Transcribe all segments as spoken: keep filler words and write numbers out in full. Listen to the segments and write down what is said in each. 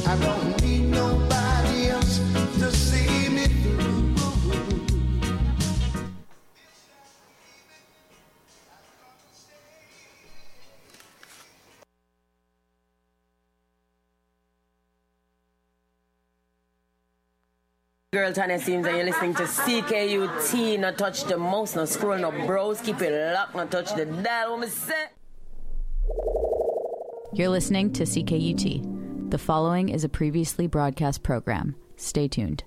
I don't need nobody else to see me through. Girl, Tanya Sims, and you're listening to C K U T. No touch the mouse, no scroll, no browse. Keep it locked, no touch the dial. What me say? You're listening to C K U T. The following is a previously broadcast program. Stay tuned.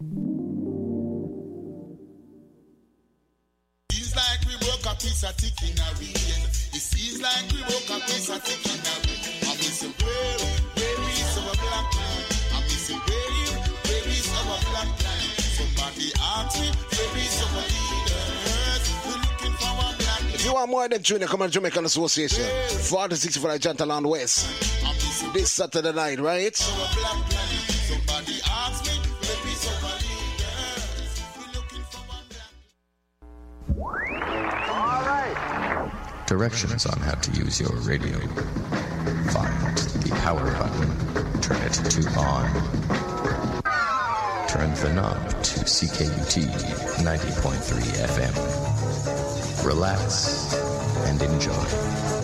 Feels like we broke a piece of tick in a weekend. It seems like we broke a piece of tick in a weekend. I'm missing where, where is our black man? I'm missing where, where is our black man? Somebody ask me, where is our leaders? We're looking for our black man. If you want more than Junior, come on Jamaican Association. forty sixty-four Gentleland West. This Saturday night, right? Somebody ask me, where is our leaders? We're looking for our black man. All right. Directions on how to use your radio. Find the power button. Turn it to on. Turn the knob to C K U T ninety point three F M. Relax and enjoy.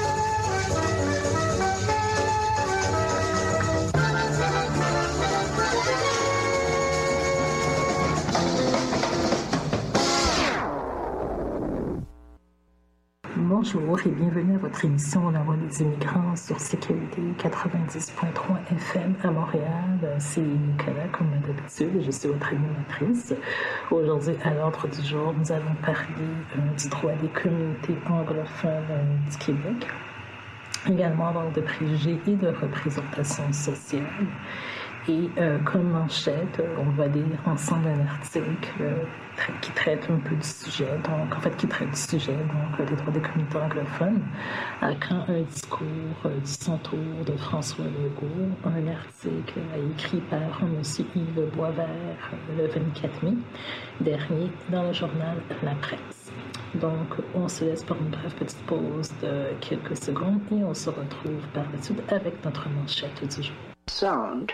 Bonjour et bienvenue à votre émission La Voix des immigrants sur C K U T quatre-vingt-dix point trois F M à Montréal. C'est Nicolas, comme d'habitude, je suis votre animatrice. Aujourd'hui, à l'ordre du jour, nous allons parler euh, du droit des communautés anglophones euh, du Québec, également donc de préjugés et de représentation sociale. Et euh, comme manchette, on va lire ensemble un article euh, tra- qui traite un peu du sujet, donc en fait qui traite du sujet, donc euh, des droits des communautés anglophones, à quand un discours euh, du cent-tour de François Legault, un article euh, écrit par M. Yves Boisvert euh, le vingt-quatre mai dernier dans le journal La Presse. Donc on se laisse pour une brève petite pause de quelques secondes et on se retrouve par la suite avec notre manchette du jour. Sound.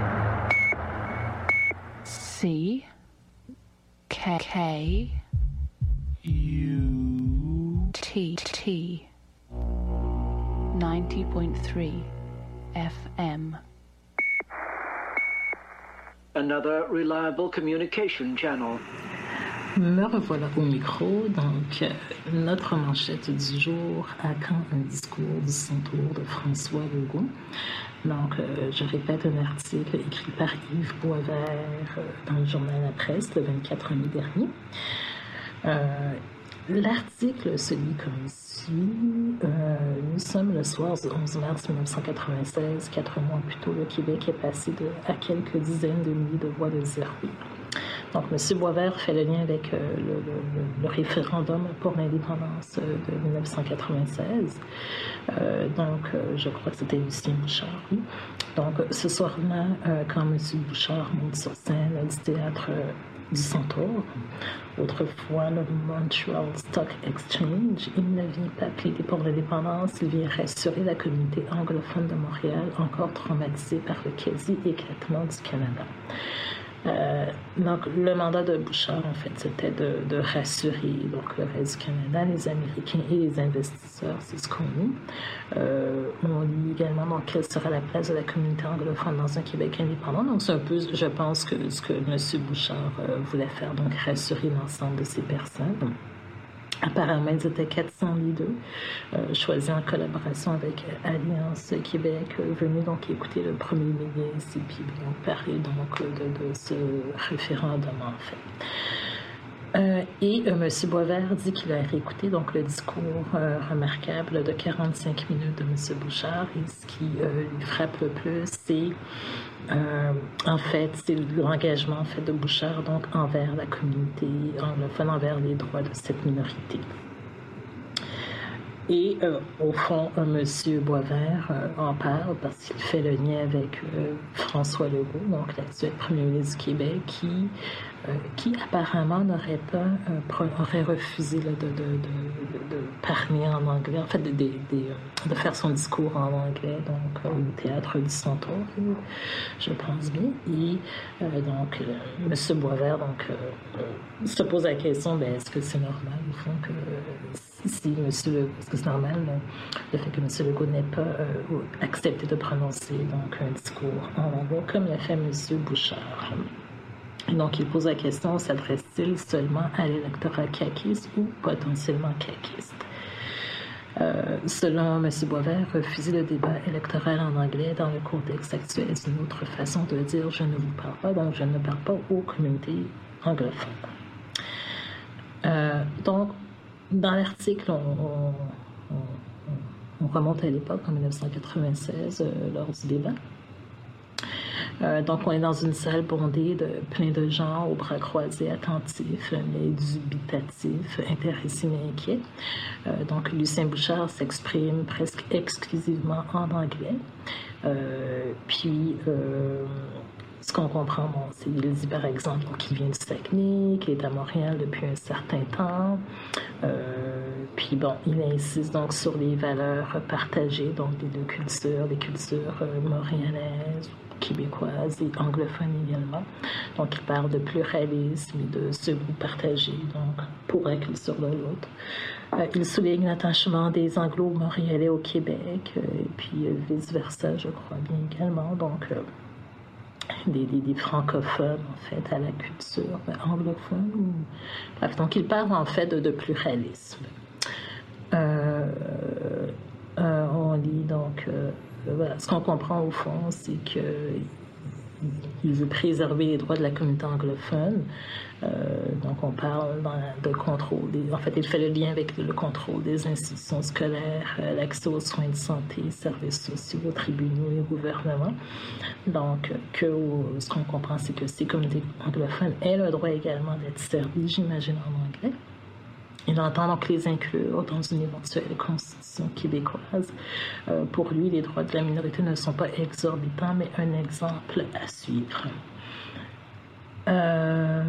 C K K U T T ninety point three F M. Another reliable communication channel. Me revoilà au micro, donc euh, notre manchette du jour à quand un discours du cent-tour de François Legault. Donc, euh, je répète un article écrit par Yves Boisvert euh, dans le journal La Presse le vingt-quatre mai dernier. Euh, l'article se lit comme suit. Euh, nous sommes le soir du onze mars dix-neuf cent quatre-vingt-seize. Quatre mois plus tôt, le Québec est passé de, à quelques dizaines de milliers de voix de dire oui. Donc, M. Boisvert fait le lien avec euh, le, le, le référendum pour l'indépendance euh, de dix-neuf cent quatre-vingt-seize. Euh, donc, euh, je crois que c'était Lucien Bouchard, oui. Donc, ce soir-là, euh, quand M. Bouchard monte sur scène du théâtre euh, du Centaure, autrefois le Montreal Stock Exchange, il ne vient pas plaider pour l'indépendance, il vient rassurer la communauté anglophone de Montréal, encore traumatisée par le quasi-éclatement du Canada. Euh, donc, le mandat de Bouchard, en fait, c'était de, de rassurer donc, le reste du Canada, les Américains et les investisseurs, c'est ce qu'on lit. Euh, on lit également donc, quelle sera la place de la communauté anglophone dans un Québec indépendant. Donc, c'est un peu, je pense, que ce que M. Bouchard euh, voulait faire, donc rassurer l'ensemble de ces personnes. Apparemment, ils étaient quatre cents leaders euh, choisis en collaboration avec Alliance Québec, euh, venus donc écouter le premier ministre et puis donc, parler donc, de, de ce référendum en fait. Euh, et euh, M. Boisvert dit qu'il a réécouté donc, le discours euh, remarquable de quarante-cinq minutes de M. Bouchard et ce qui euh, lui frappe le plus, c'est euh, en fait c'est l'engagement en fait, de Bouchard donc, envers la communauté anglophone, envers les droits de cette minorité. et euh, au fond, euh, M. Boisvert euh, en parle parce qu'il fait le lien avec euh, François Legault, donc l'actuel premier ministre du Québec, qui, euh, qui apparemment n'aurait pas euh, pro- aurait refusé là, de, de, de, de parler en anglais, en fait, de, de, de, de faire son discours en anglais, donc euh, au théâtre du Centaure, je pense bien. Et euh, donc, euh, M. Boisvert donc, euh, euh, se pose la question, ben, est-ce que c'est normal, au fond, que euh, si M. Legault, est-ce que c'est normal euh, le fait que M. Legault n'ait pas euh, accepté de prononcer donc, un discours en anglais, comme l'a fait M. Bouchard. Donc, il pose la question, s'adresse-t-il seulement à l'électorat caquiste ou potentiellement caquiste? Euh, selon M. Boisvert, refuser le débat électoral en anglais dans le contexte actuel est une autre façon de dire « je ne vous parle pas », donc je ne parle pas aux communautés anglophones. Euh, donc, dans l'article, on, on, on, on remonte à l'époque, en dix-neuf cent quatre-vingt-seize, euh, lors du débat. Euh, donc, on est dans une salle bondée de plein de gens aux bras croisés, attentifs, mais dubitatifs, intéressés mais inquiets. Euh, donc, Lucien Bouchard s'exprime presque exclusivement en anglais. Euh, puis, euh, ce qu'on comprend, bon, c'est qu'il dit par exemple qu'il vient du Saguenay, qu'il est à Montréal depuis un certain temps. Euh, puis bon, il insiste donc sur les valeurs partagées, donc des deux cultures, les cultures euh, montréalaises, québécoises et anglophones également. Donc il parle de pluralisme et de ce goût partagé, donc pour la culture de l'autre. Euh, il souligne l'attachement des Anglo-Montréalais au Québec, euh, et puis euh, vice-versa, je crois bien également. Donc euh, Des, des, des francophones, en fait, à la culture anglophone. Bref, donc, il parle, en fait, de, de pluralisme. Euh, euh, on lit, donc, euh, voilà, ce qu'on comprend, au fond, c'est que il veut préserver les droits de la communauté anglophone. Euh, donc, on parle dans la, de contrôle. Des, en fait, il fait le lien avec le contrôle des institutions scolaires, euh, l'accès aux soins de santé, services sociaux, aux tribunaux et au gouvernement. Donc, que au, ce qu'on comprend, c'est que ces communautés anglophones aient le droit également d'être servies, j'imagine, en anglais. Il entend donc les inclure dans une éventuelle constitution québécoise. Euh, pour lui, les droits de la minorité ne sont pas exorbitants, mais un exemple à suivre. Euh...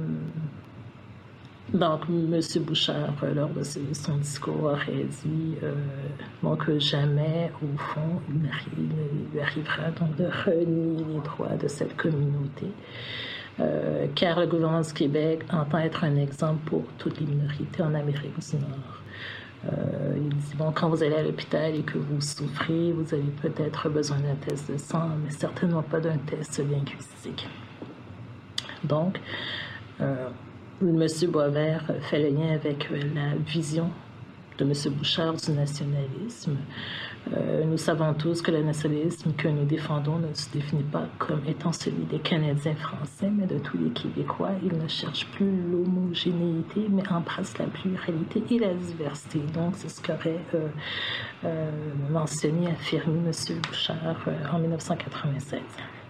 Donc, M. Bouchard, lors de son discours, aurait dit euh, bon, que jamais, au fond, il, il lui arrivera donc de renier les droits de cette communauté. Euh, car le gouvernement du Québec entend être un exemple pour toutes les minorités en Amérique du Nord. Euh, il dit, bon, quand vous allez à l'hôpital et que vous souffrez, vous avez peut-être besoin d'un test de sang, mais certainement pas d'un test linguistique. Donc, euh, M. Boisvert fait le lien avec la vision de M. Bouchard du nationalisme. Euh, nous savons tous que le nationalisme que nous défendons ne se définit pas comme étant celui des Canadiens français, mais de tous les Québécois. Il ne cherche plus l'homogénéité, mais embrasse la pluralité et la diversité. Donc, c'est ce qu'aurait euh, euh, mentionné, affirmé M. Bouchard euh, en dix-neuf cent quatre-vingt-seize.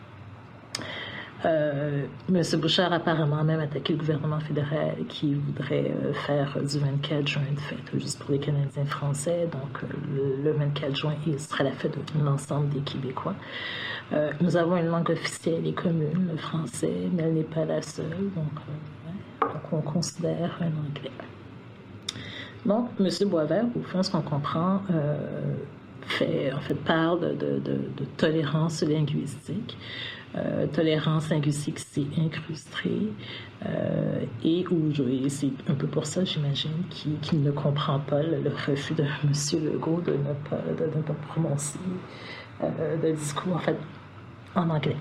Euh, M. Bouchard a apparemment même attaqué le gouvernement fédéral qui voudrait euh, faire du vingt-quatre juin une fête juste pour les Canadiens français. Donc, euh, le, le vingt-quatre juin, il sera la fête de l'ensemble des Québécois. Euh, nous avons une langue officielle et commune, le français, mais elle n'est pas la seule. Donc, euh, ouais, donc on considère un anglais. Donc, M. Boisvert, au fond, ce qu'on comprend, euh, fait, en fait, parle de, de, de, de tolérance linguistique. Euh, tolérance linguistique, c'est incrusté. Euh, et où et c'est un peu pour ça, j'imagine, qu'il, qu'il ne comprend pas le, le refus de M. Legault de ne pas, de, de ne pas prononcer euh, de discours, en fait, en anglais.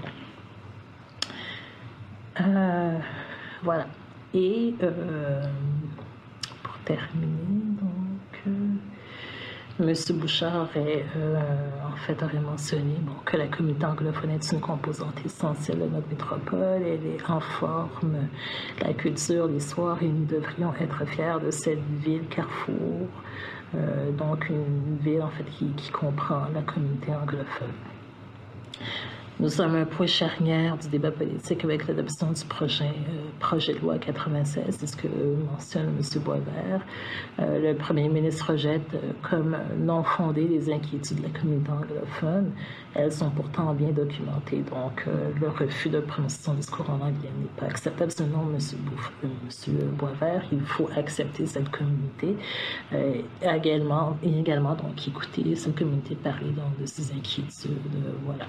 Euh, voilà. Et euh, pour terminer, donc... Euh, M. Bouchard est, euh, en fait, aurait mentionné bon, que la communauté anglophone est une composante essentielle de notre métropole. Elle est en forme la culture, l'histoire, et nous devrions être fiers de cette ville carrefour. Euh, donc, une ville, en fait, qui, qui comprend la communauté anglophone. Nous sommes à un point charnière du débat politique avec l'adoption du projet, euh, projet de loi quatre-vingt-seize, c'est ce que mentionne M. Boisvert. Euh, le premier ministre rejette euh, comme non fondées les inquiétudes de la communauté anglophone. Elles sont pourtant bien documentées, donc euh, le refus de prononcer son discours en anglais n'est pas acceptable. Sinon, M. Bouf, euh, M. Boisvert, il faut accepter cette communauté. Euh, également, et également, donc, écouter cette communauté parler donc, de ses inquiétudes. Euh, voilà.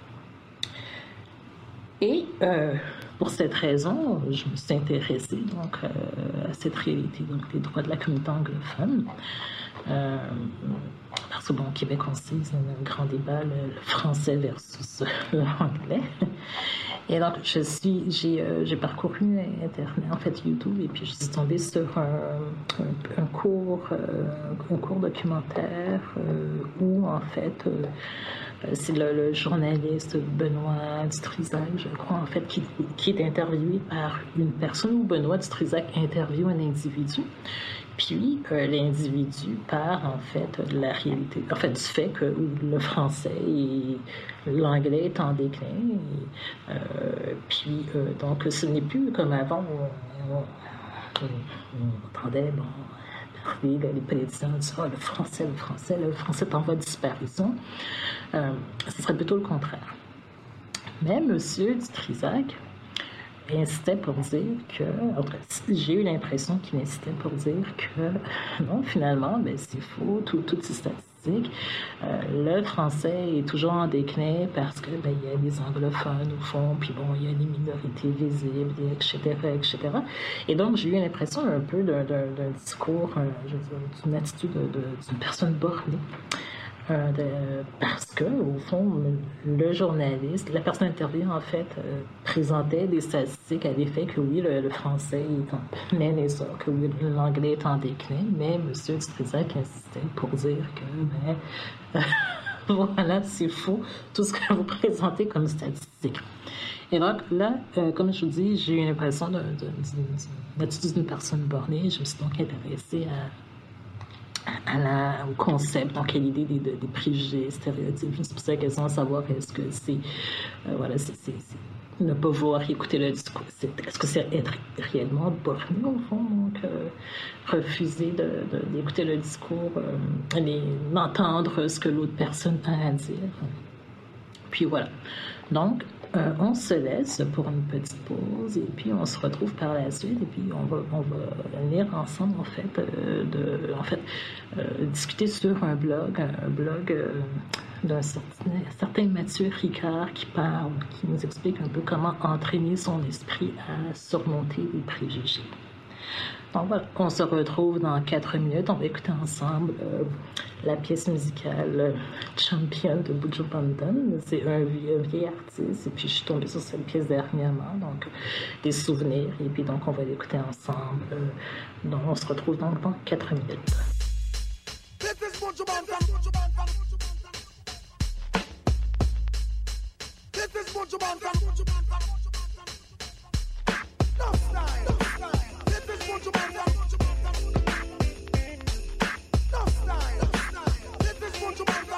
Et euh, pour cette raison, je me suis intéressée donc, euh, à cette réalité, donc les droits de la communauté anglophone. Euh, parce que, bon, au Québec, on sait, c'est un grand débat, le, le français versus l'anglais. Et donc, je suis, j'ai, euh, j'ai parcouru Internet, en fait, YouTube, et puis je suis tombée sur un, un, un cours, euh, un cours documentaire euh, où, en fait, euh, c'est le, le journaliste Benoît Dutrisac, je crois, en fait, qui, qui est interviewé par une personne où Benoît Dutrisac interviewe un individu. Puis, euh, l'individu part, en fait, de la réalité, en fait, du fait que le français et l'anglais est en déclin. Et, euh, puis, euh, donc, ce n'est plus comme avant, on, on, on, on entendait, bon, parler, les politiciens disent, oh, le français, le français, le français est en voie de disparition. Euh, ce serait plutôt le contraire. Mais M. Dutrisac insistait pour dire que, enfin, j'ai eu l'impression qu'il insistait pour dire que non, finalement, ben, c'est faux, tout, toutes ces statistiques. Euh, le français est toujours en déclin parce que ben, il y a des anglophones au fond, puis bon, il y a des minorités visibles, et cetera, et cetera. Et donc, j'ai eu l'impression un peu d'un, d'un, d'un discours, euh, je veux dire, d'une attitude de, de, d'une personne bornée. Euh, de, parce que, au fond, le journaliste, la personne interviewée, en fait, euh, présentait des statistiques à l'effet que oui, le, le français est en plein essor, que oui, l'anglais est en déclin, mais M. Dutrisac insistait pour dire que, ben, euh, voilà, c'est faux, tout ce que vous présentez comme statistiques. Et donc, là, euh, comme je vous dis, j'ai eu l'impression de, de, de, de l'attitude d'une personne bornée. Je me suis donc intéressée à À la, au concept, donc à l'idée des, des, des préjugés, stéréotypes. Je me suis posé la question de savoir est-ce que c'est, euh, voilà, c'est, c'est, c'est ne pas voir, écouter le discours, c'est, est-ce que c'est être réellement borné au fond, donc euh, refuser de, de, d'écouter le discours, euh, les, d'entendre ce que l'autre personne a à dire. Puis voilà. Donc, Euh, on se laisse pour une petite pause et puis on se retrouve par la suite et puis on va, on va lire ensemble en fait, euh, de, en fait euh, discuter sur un blog, un blog euh, d'un certain, certain Mathieu Ricard qui parle, qui nous explique un peu comment entraîner son esprit à surmonter les préjugés. Donc voilà, on se retrouve dans quatre minutes. On va écouter ensemble euh, la pièce musicale euh, Champion de Buju Banton. C'est un vieux, un vieil artiste. Et puis je suis tombée sur cette pièce dernièrement, donc des souvenirs. Et puis donc on va l'écouter ensemble. Euh, donc on se retrouve donc dans quatre minutes. This is Buju Banton. This is Buju Banton. No style. No style. This is Buju Banton. No style. No style. This is Buju Banton.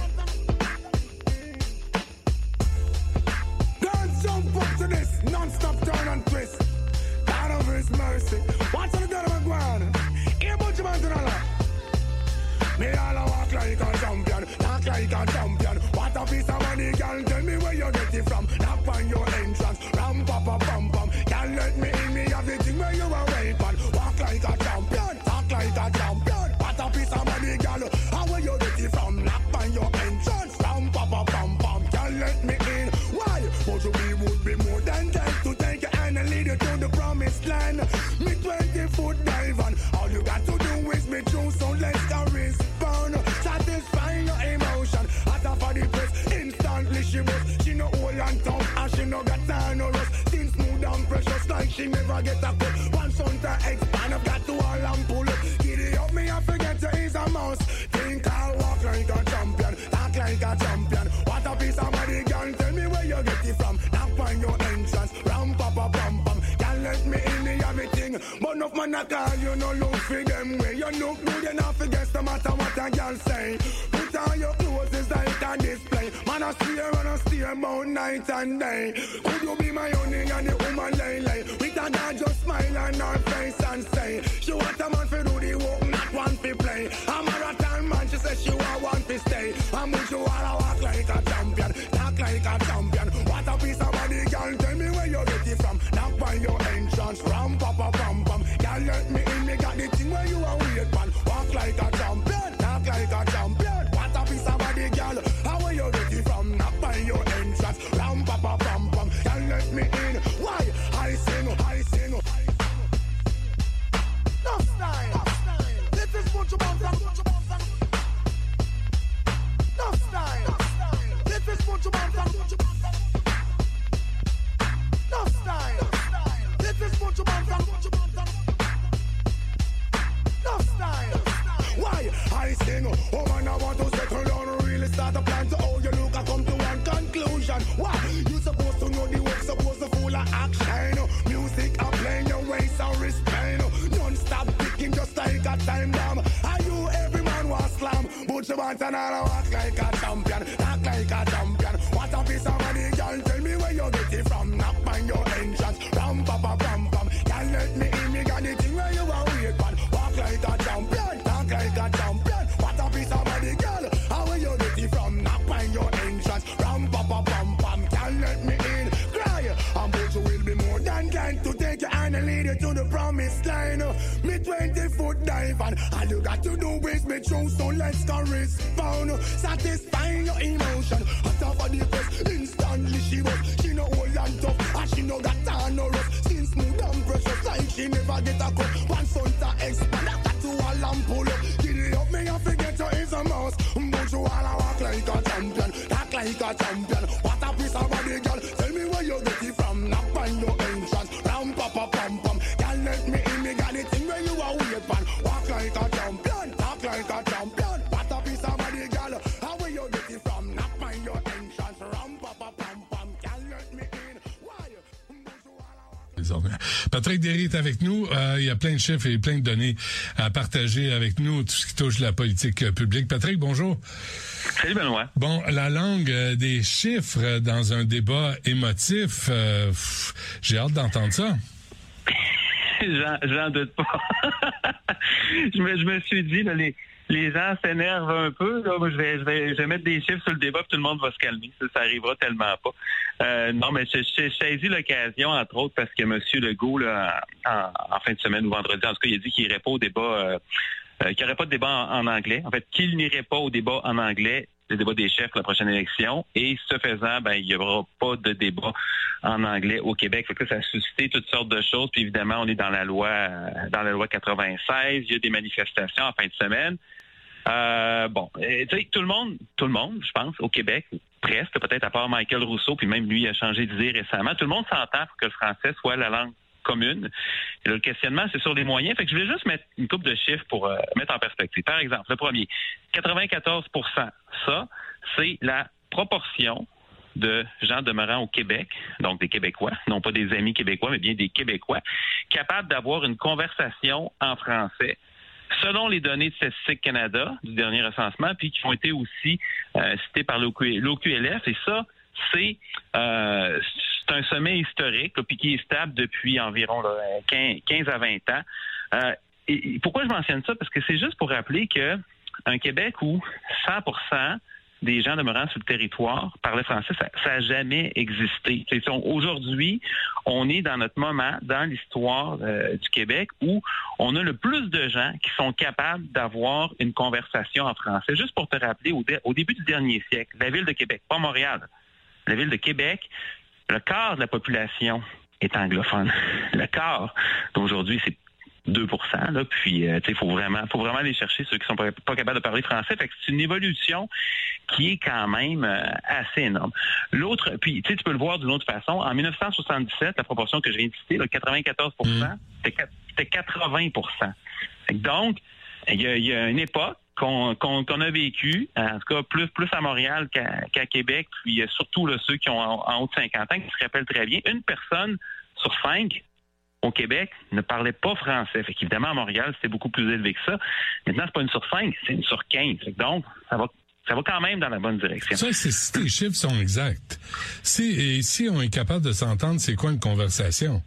Girls jump up to this non-stop turn and twist. God of His mercy. Watch the girl of a guan. Here Buju Banton a lot. Me all a walk like a champion, talk like a champion. What a piece of money, girl, tell me where you get it from. Knock on your entrance, ram pa pa pam pam. Can't let me in, me everything where you are waiting. Walk like a champion, talk like a champion. What a piece of money, girl, how where you get it from? Knock on your entrance, ram pa pa pam pam. Can't let me in, why? But we would be more than dead to take your hand and lead you to the promised land. Me twenty foot dive on, all you got to do is me true, so let's go risk. Satisfying your emotion. At a for the press, instantly she was. She no old and tough, and she no got time no rust. Things smooth and precious like she never get a cut. One son to expand, I've got to all and pull up. Giddy up me, I forget to is a mouse. Think I'll walk like a champion, talk like a champion. What a piece of money, girl, tell me where you get it from. Knock on your entrance, ram pa pa pam pam. Can't let me in, me everything. But enough man a call, you no look for them way. You look good enough, I guess no matter what a girl say. Put on your clothes, it's like a display. Man a straight there and I stay about night and day. Could you be my honey and the woman lay lay? With a dad just smile on her face and say, she want a man for do the work, not one for play. A marathon man, she says she want one for stay. I'm with you all, walk like a champion, talk like a champion. What a piece of body, girl, tell me where you get it from. Knock by your entrance, ram, pa, pa, pam, pam. Girl, let me in, me got the thing where you are weird, man. Walk like a champion, talk like a champion. What a piece of body, girl, how where you get it from? Knock by your entrance, ram, pa, pa, pam, pam. Girl, let me in. Why? I sing, I sing. No style. This is what you want. No style. This is what you want. No style. This is what you want. No style. Why? I sing. Oh man, I want to settle down, really start a plan to how you look. I come to one conclusion. Why? You supposed to know the work, supposed to full of action. Music are playing your waist and wristband. Non-stop picking just like a time bomb. Are you every man was slam? But you want another walk like a champion, act like a champion. What a piece of money, girl, tell me where you get it from. Knock on your entrance, ram pa pa pam pam. Girl, let me in, me got the thing where you are weird man. Walk like a champion, talk like a champion. What a piece of money, girl, how where you get it from? Knock on your entrance, ram pa pa pam pam. Girl, let me in, cry. I'm but you will be more than kind to take your hand and lead you to the promised line. Me twenty foot dive and all you got to do is me true, so let's correspond. Satisfying your emotion. Hot off of the press, instantly she was. She no old and tough, and she no got time no rough. Skin smooth and precious, like she never get a cut. One son to expand, I got to a lamp pull up. Get it up, me I forget you is a mouse. But you all walk like a champion, talk like a champion. What a piece of body, girl. Tell me where you get it from. Knock on your entrance, ram pa pa pam pam. Girl, let me in, me got the thing where you are weird man. Walk like a champion, talk like a champion. What a piece of body, girl. How where you get it from? Knock on your entrance, ram pa pa pam pam. Girl, let me in. Why? Patrick Derry est avec nous. Euh, il y a plein de chiffres et plein de données à partager avec nous, tout ce qui touche la politique euh, publique. Patrick, bonjour. Salut Benoît. Bon, la langue euh, des chiffres dans un débat émotif, euh, pff, j'ai hâte d'entendre ça. j'en, j'en doute pas. je, me, je me suis dit, là, les, les gens s'énervent un peu. Là, moi, je vais, je vais, je vais mettre des chiffres sur le débat, puis tout le monde va se calmer. Ça, ça arrivera tellement pas. Euh, non, mais je, je, je saisis l'occasion, entre autres, parce que M. Legault, là, en, en fin de semaine ou vendredi, en tout cas, il a dit qu'il n'irait pas au débat, euh, euh, qu'il n'y aurait pas de débat en, en anglais. En fait, qu'il n'irait pas au débat en anglais, le débat des chefs pour la prochaine élection. Et ce faisant, ben, il n'y aura pas de débat en anglais au Québec. Fait que ça a suscité toutes sortes de choses. Puis évidemment, on est dans la loi, dans la loi quatre-vingt-seize. Il y a des manifestations en fin de semaine. Euh, bon, tu sais, tout le monde, tout le monde, je pense, au Québec, presque, peut-être à part Michael Rousseau, puis même lui il a changé d'idée récemment, tout le monde s'entend pour que le français soit la langue commune. Et là, le questionnement, c'est sur les moyens. Fait que je voulais juste mettre une couple de chiffres pour euh, mettre en perspective. Par exemple, le premier, quatre-vingt-quatorze pour cent. Ça, c'est la proportion de gens demeurant au Québec, donc des Québécois, non pas des amis québécois, mais bien des Québécois, capables d'avoir une conversation en français selon les données de Statistique Canada du dernier recensement, puis qui ont été aussi euh, citées par l'O Q L F. Et ça, c'est, euh, c'est un sommet historique, là, puis qui est stable depuis environ là, quinze à vingt ans. Euh, et, et pourquoi je mentionne ça? Parce que c'est juste pour rappeler que un Québec où cent pour cent des gens demeurant sur le territoire parlaient français, ça n'a jamais existé. C'est, aujourd'hui, on est dans notre moment, dans l'histoire euh, du Québec, où on a le plus de gens qui sont capables d'avoir une conversation en français. Juste pour te rappeler, au, dé- au début du dernier siècle, la ville de Québec, pas Montréal, la ville de Québec, le quart de la population est anglophone. Le quart d'aujourd'hui, c'est deux pour cent, là, puis euh, tu sais, il faut vraiment, faut vraiment aller chercher ceux qui sont pas, pas capables de parler français. Fait que c'est une évolution qui est quand même euh, assez énorme. L'autre, puis tu sais, tu peux le voir d'une autre façon. En dix-neuf cent soixante-dix-sept, la proportion que je viens de citer, là, quatre-vingt-quatorze pour cent, mmh. c'était, c'était quatre-vingts pour cent. Fait que donc, il y a, y a une époque qu'on, qu'on, qu'on a vécue, en tout cas plus, plus à Montréal qu'à, qu'à Québec, puis surtout là, ceux qui ont en, en haut de cinquante ans, qui se rappellent très bien, une personne sur cinq au Québec ne parlait pas français. Fait qu'évidemment, à Montréal, c'était beaucoup plus élevé que ça. Maintenant, c'est pas une sur cinq, c'est une sur quinze. Fait que donc, ça va ça va quand même dans la bonne direction. Ça, c'est si tes chiffres sont exacts. Si, et si on est capable de s'entendre, c'est quoi une conversation?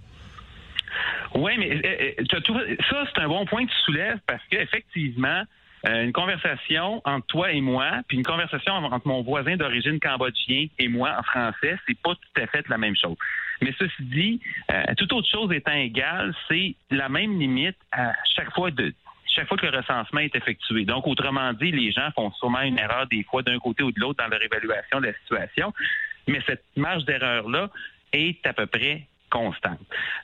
Oui, mais euh, tu as tout, ça, c'est un bon point que tu soulèves parce qu'effectivement, euh, une conversation entre toi et moi, puis une conversation entre mon voisin d'origine cambodgien et moi en français, c'est pas tout à fait la même chose. Mais ceci dit, euh, toute autre chose étant égale, c'est la même limite à chaque fois de chaque fois que le recensement est effectué. Donc, autrement dit, les gens font sûrement une erreur des fois d'un côté ou de l'autre dans leur évaluation de la situation, mais cette marge d'erreur-là est à peu près constante.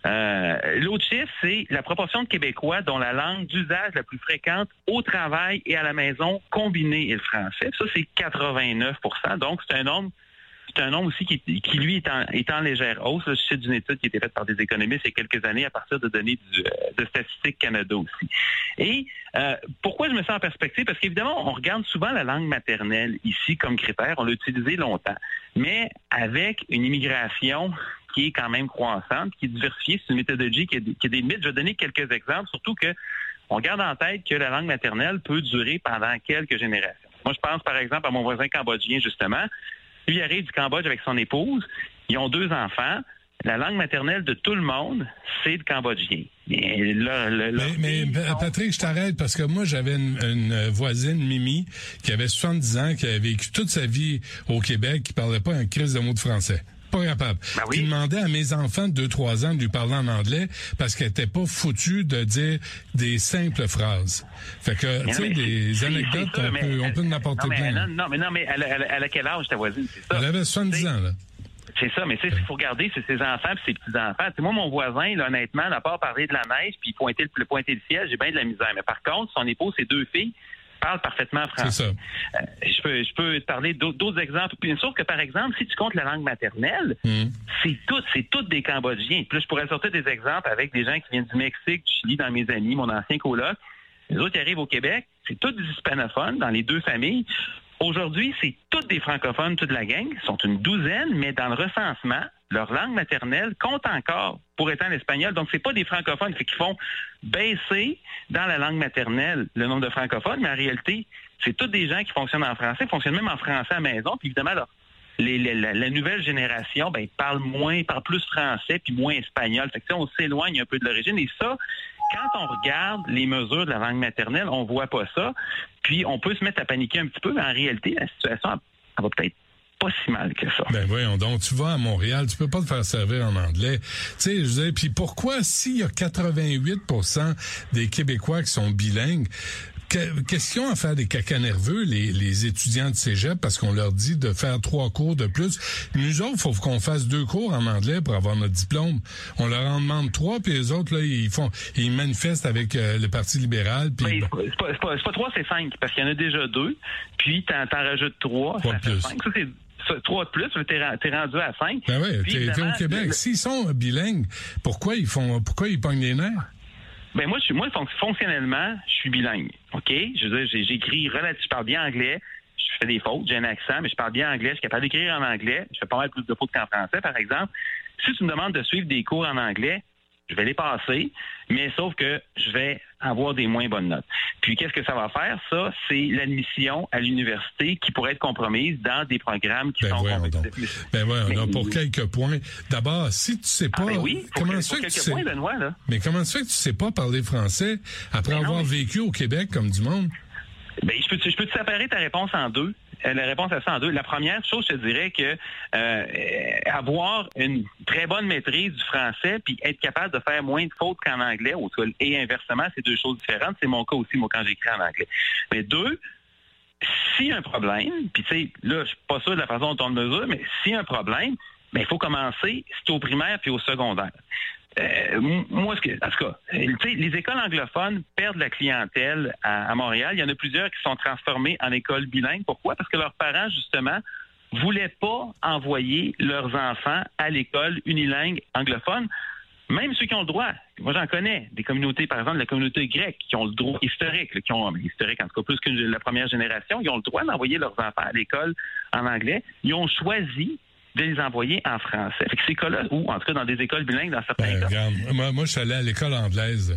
Euh, l'autre chiffre, c'est la proportion de Québécois dont la langue d'usage la plus fréquente au travail et à la maison combinée est le français. Ça, c'est quatre-vingt-neuf pour cent. Donc, c'est un nombre C'est un nombre aussi qui, qui lui, est en, est en légère hausse. Là, je sais d'une étude qui a été faite par des économistes il y a quelques années à partir de données du, de Statistique Canada aussi. Et euh, pourquoi je me sens en perspective? Parce qu'évidemment, on regarde souvent la langue maternelle ici comme critère. On l'a utilisé longtemps. Mais avec une immigration qui est quand même croissante, qui est diversifiée, c'est une méthodologie qui a, qui a des limites. Je vais donner quelques exemples, surtout que on garde en tête que la langue maternelle peut durer pendant quelques générations. Moi, je pense par exemple à mon voisin cambodgien, justement. Lui, il arrive du Cambodge avec son épouse. Ils ont deux enfants. La langue maternelle de tout le monde, c'est le cambodgien. Et là, le, le, mais, mais Patrick, je t'arrête parce que moi, j'avais une, une voisine, Mimi, qui avait soixante-dix ans, qui avait vécu toute sa vie au Québec, qui parlait pas un crise de mots de français. Pas capable. Ben oui. Qui demandait à mes enfants de deux trois ans de lui parler en anglais parce qu'elle était pas foutue de dire des simples phrases. Fait que, tu sais, des c'est, anecdotes, c'est ça, on, peut, elle, on peut en apporter non, plein. Non, non, mais non, mais elle, elle, elle a quel âge, ta voisine? C'est ça. Elle avait soixante-dix ans, là. C'est ça, mais tu sais, ce qu'il faut regarder, c'est ses enfants et ses petits-enfants. T'sais, moi, mon voisin, là, honnêtement, à part parler de la neige puis pointer le, pointer le ciel, j'ai bien de la misère. Mais par contre, son épouse, ses deux filles, parle parfaitement français. C'est ça. Euh, je peux, je peux te parler d'autres, d'autres exemples. Bien sûr que, par exemple, si tu comptes la langue maternelle, mmh. c'est tout, c'est toutes des Cambodgiens. Puis là, je pourrais sortir des exemples avec des gens qui viennent du Mexique, du Chili, dans mes amis, mon ancien coloc. Les autres qui arrivent au Québec, c'est tous des hispanophones dans les deux familles. Aujourd'hui, c'est toutes des francophones, toute la gang. Ils sont une douzaine, mais dans le recensement, leur langue maternelle compte encore pour étant l'espagnol. Donc, c'est pas des francophones, c'est qu'ils font baisser dans la langue maternelle le nombre de francophones, mais en réalité, c'est tous des gens qui fonctionnent en français, fonctionnent même en français à la maison. Puis évidemment, là, les, les, la, la nouvelle génération, ben, parle moins, parle plus français puis moins espagnol. Fait que ça, on s'éloigne un peu de l'origine. Et ça, quand on regarde les mesures de la langue maternelle, on voit pas ça. Puis on peut se mettre à paniquer un petit peu, mais en réalité, la situation, elle, elle va peut-être pas si mal que ça. Ben voyons donc, tu vas à Montréal, tu peux pas te faire servir en anglais. Tu sais, je disais, puis pourquoi s'il y a quatre-vingt-huit pour cent des Québécois qui sont bilingues, question à faire des cacas nerveux, les, les étudiants de cégep, parce qu'on leur dit de faire trois cours de plus. Nous autres, il faut qu'on fasse deux cours en anglais pour avoir notre diplôme. On leur en demande trois, puis les autres, là, ils font, ils manifestent avec euh, le Parti libéral. Puis ben, c'est, pas, c'est, pas, c'est pas trois, c'est cinq, parce qu'il y en a déjà deux, puis t'en, t'en rajoutes trois, ça fait cinq. Ça, c'est trois de plus, t'es, t'es rendu à cinq. Ben oui, t'es, t'es au Québec. Le... S'ils sont bilingues, pourquoi ils font, pourquoi ils pognent les nerfs? Ben moi, je suis, moi, fonctionnellement, je suis bilingue. OK? Je veux dire, j'ai, j'écris relativement, je parle bien anglais. Je fais des fautes, j'ai un accent, mais je parle bien anglais. Je suis capable d'écrire en anglais. Je fais pas mal plus de fautes qu'en français, par exemple. Si tu me demandes de suivre des cours en anglais, je vais les passer, mais sauf que je vais avoir des moins bonnes notes. Puis, qu'est-ce que ça va faire? Ça, c'est l'admission à l'université qui pourrait être compromise dans des programmes qui ben sont compétitifs. Ben ouais, on a pour quelques points. D'abord, si tu sais pas... Ah ben oui, comment ça fait que tu sais... Points, Benoît, là. Mais comment ça fait que tu sais pas parler français après ben avoir non, mais... vécu au Québec comme du monde? Ben, je peux, je peux te séparer ta réponse en deux. La réponse à ça en deux. La première chose, je te dirais que euh, avoir une très bonne maîtrise du français puis être capable de faire moins de fautes qu'en anglais, et inversement, c'est deux choses différentes. C'est mon cas aussi, moi, quand j'écris en anglais. Mais deux, s'il y a un problème, puis tu sais, là, je suis pas sûr de la façon dont on le mesure, mais s'il y a un problème, ben il faut commencer, c'est au primaire puis au secondaire. Euh, moi, ce que, en tout cas, les écoles anglophones perdent la clientèle à, à Montréal. Il y en a plusieurs qui sont transformées en écoles bilingues. Pourquoi? Parce que leurs parents, justement, voulaient pas envoyer leurs enfants à l'école unilingue anglophone, même ceux qui ont le droit. Moi, j'en connais des communautés, par exemple, la communauté grecque, qui ont le droit historique, là, qui ont historique en tout cas plus que la première génération, ils ont le droit d'envoyer leurs enfants à l'école en anglais. Ils ont choisi de les envoyer en français. Fait que ces cas-là, ou en tout cas dans des écoles bilingues, dans certains ben, cas. Regarde, moi, moi je suis allé à l'école anglaise.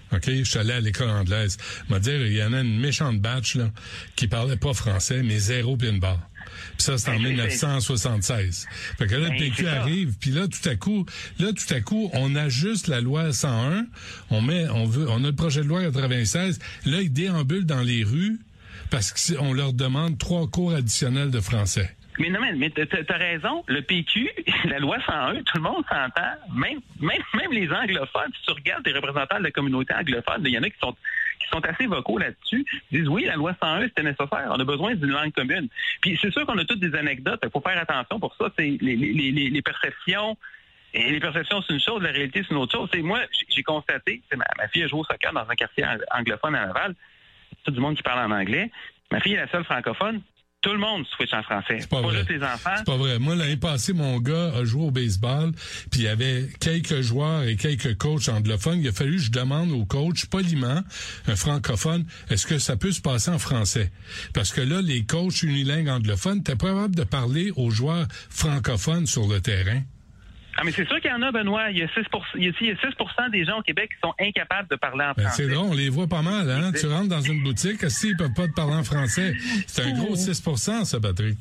OK? Je suis allé à l'école anglaise. M'a dire, il y en a une méchante batch, là, qui parlait pas français, mais zéro puis une barre. Puis ça, c'est en ben, dix-neuf cent soixante-seize. Fait que là, ben, le P Q arrive, puis là, tout à coup, là, tout à coup, on ajuste la loi cent un, on met, on veut, on a le projet de loi quatre-vingt-seize, là, ils déambulent dans les rues parce qu'on leur demande trois cours additionnels de français. Mais non, mais, mais t'as, t'as raison, le P Q, la loi cent un, tout le monde s'entend, même, même, même les anglophones, si tu regardes les représentants de la communauté anglophone, il y en a qui sont qui sont assez vocaux là-dessus, disent oui, la loi cent un, c'était nécessaire, on a besoin d'une langue commune. Puis c'est sûr qu'on a toutes des anecdotes, il faut faire attention pour ça, c'est les, les, les, les perceptions, et les perceptions c'est une chose, la réalité c'est une autre chose. C'est moi, j'ai constaté, ma, ma fille a joué au soccer dans un quartier anglophone à Laval, tout du monde qui parle en anglais, ma fille est la seule francophone. Tout le monde switch en français. C'est pas, pas vrai. juste les enfants. C'est pas vrai. Moi, l'année passée, mon gars a joué au baseball, puis il y avait quelques joueurs et quelques coachs anglophones. Il a fallu que je demande au coach, poliment, un francophone, est-ce que ça peut se passer en français? Parce que là, les coachs unilingues anglophones, t'es pas capable de parler aux joueurs francophones sur le terrain. Ah, mais c'est sûr qu'il y en a, Benoît. Il y a six pour cent, il y a six pour cent des gens au Québec qui sont incapables de parler en ben, français. C'est drôle, on les voit pas mal, hein? Tu rentres dans une boutique, s'ils peuvent pas te parler en français. C'est un gros six pour cent, ça, Patrick.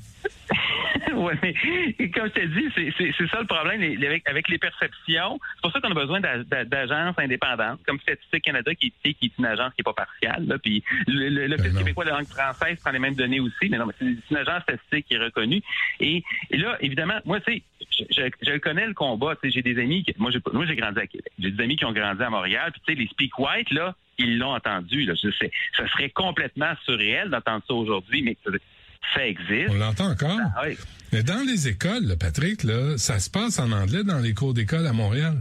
Oui, mais comme je t'ai dit, c'est, c'est, c'est ça le problème les, avec, avec les perceptions. C'est pour ça qu'on a besoin d'a, d'a, d'agences indépendantes, comme Statistique Canada, qui, qui est une agence qui n'est pas partiale. Là, puis le, le, le Office ben québécois de la langue française prend les mêmes données aussi, mais non, mais c'est une agence statistique qui est reconnue. Et, et là, évidemment, moi, tu sais, je, je, je connais le combat. Tu sais, j'ai des amis, qui, moi, j'ai, moi, j'ai grandi à Québec. J'ai des amis qui ont grandi à Montréal. Puis, tu sais, les Speak White, là, ils l'ont entendu. Là, je sais, ça serait complètement surréel d'entendre ça aujourd'hui, mais ça existe. On l'entend encore. Ah, oui. Mais dans les écoles, là, Patrick, là, ça se passe en anglais dans les cours d'école à Montréal.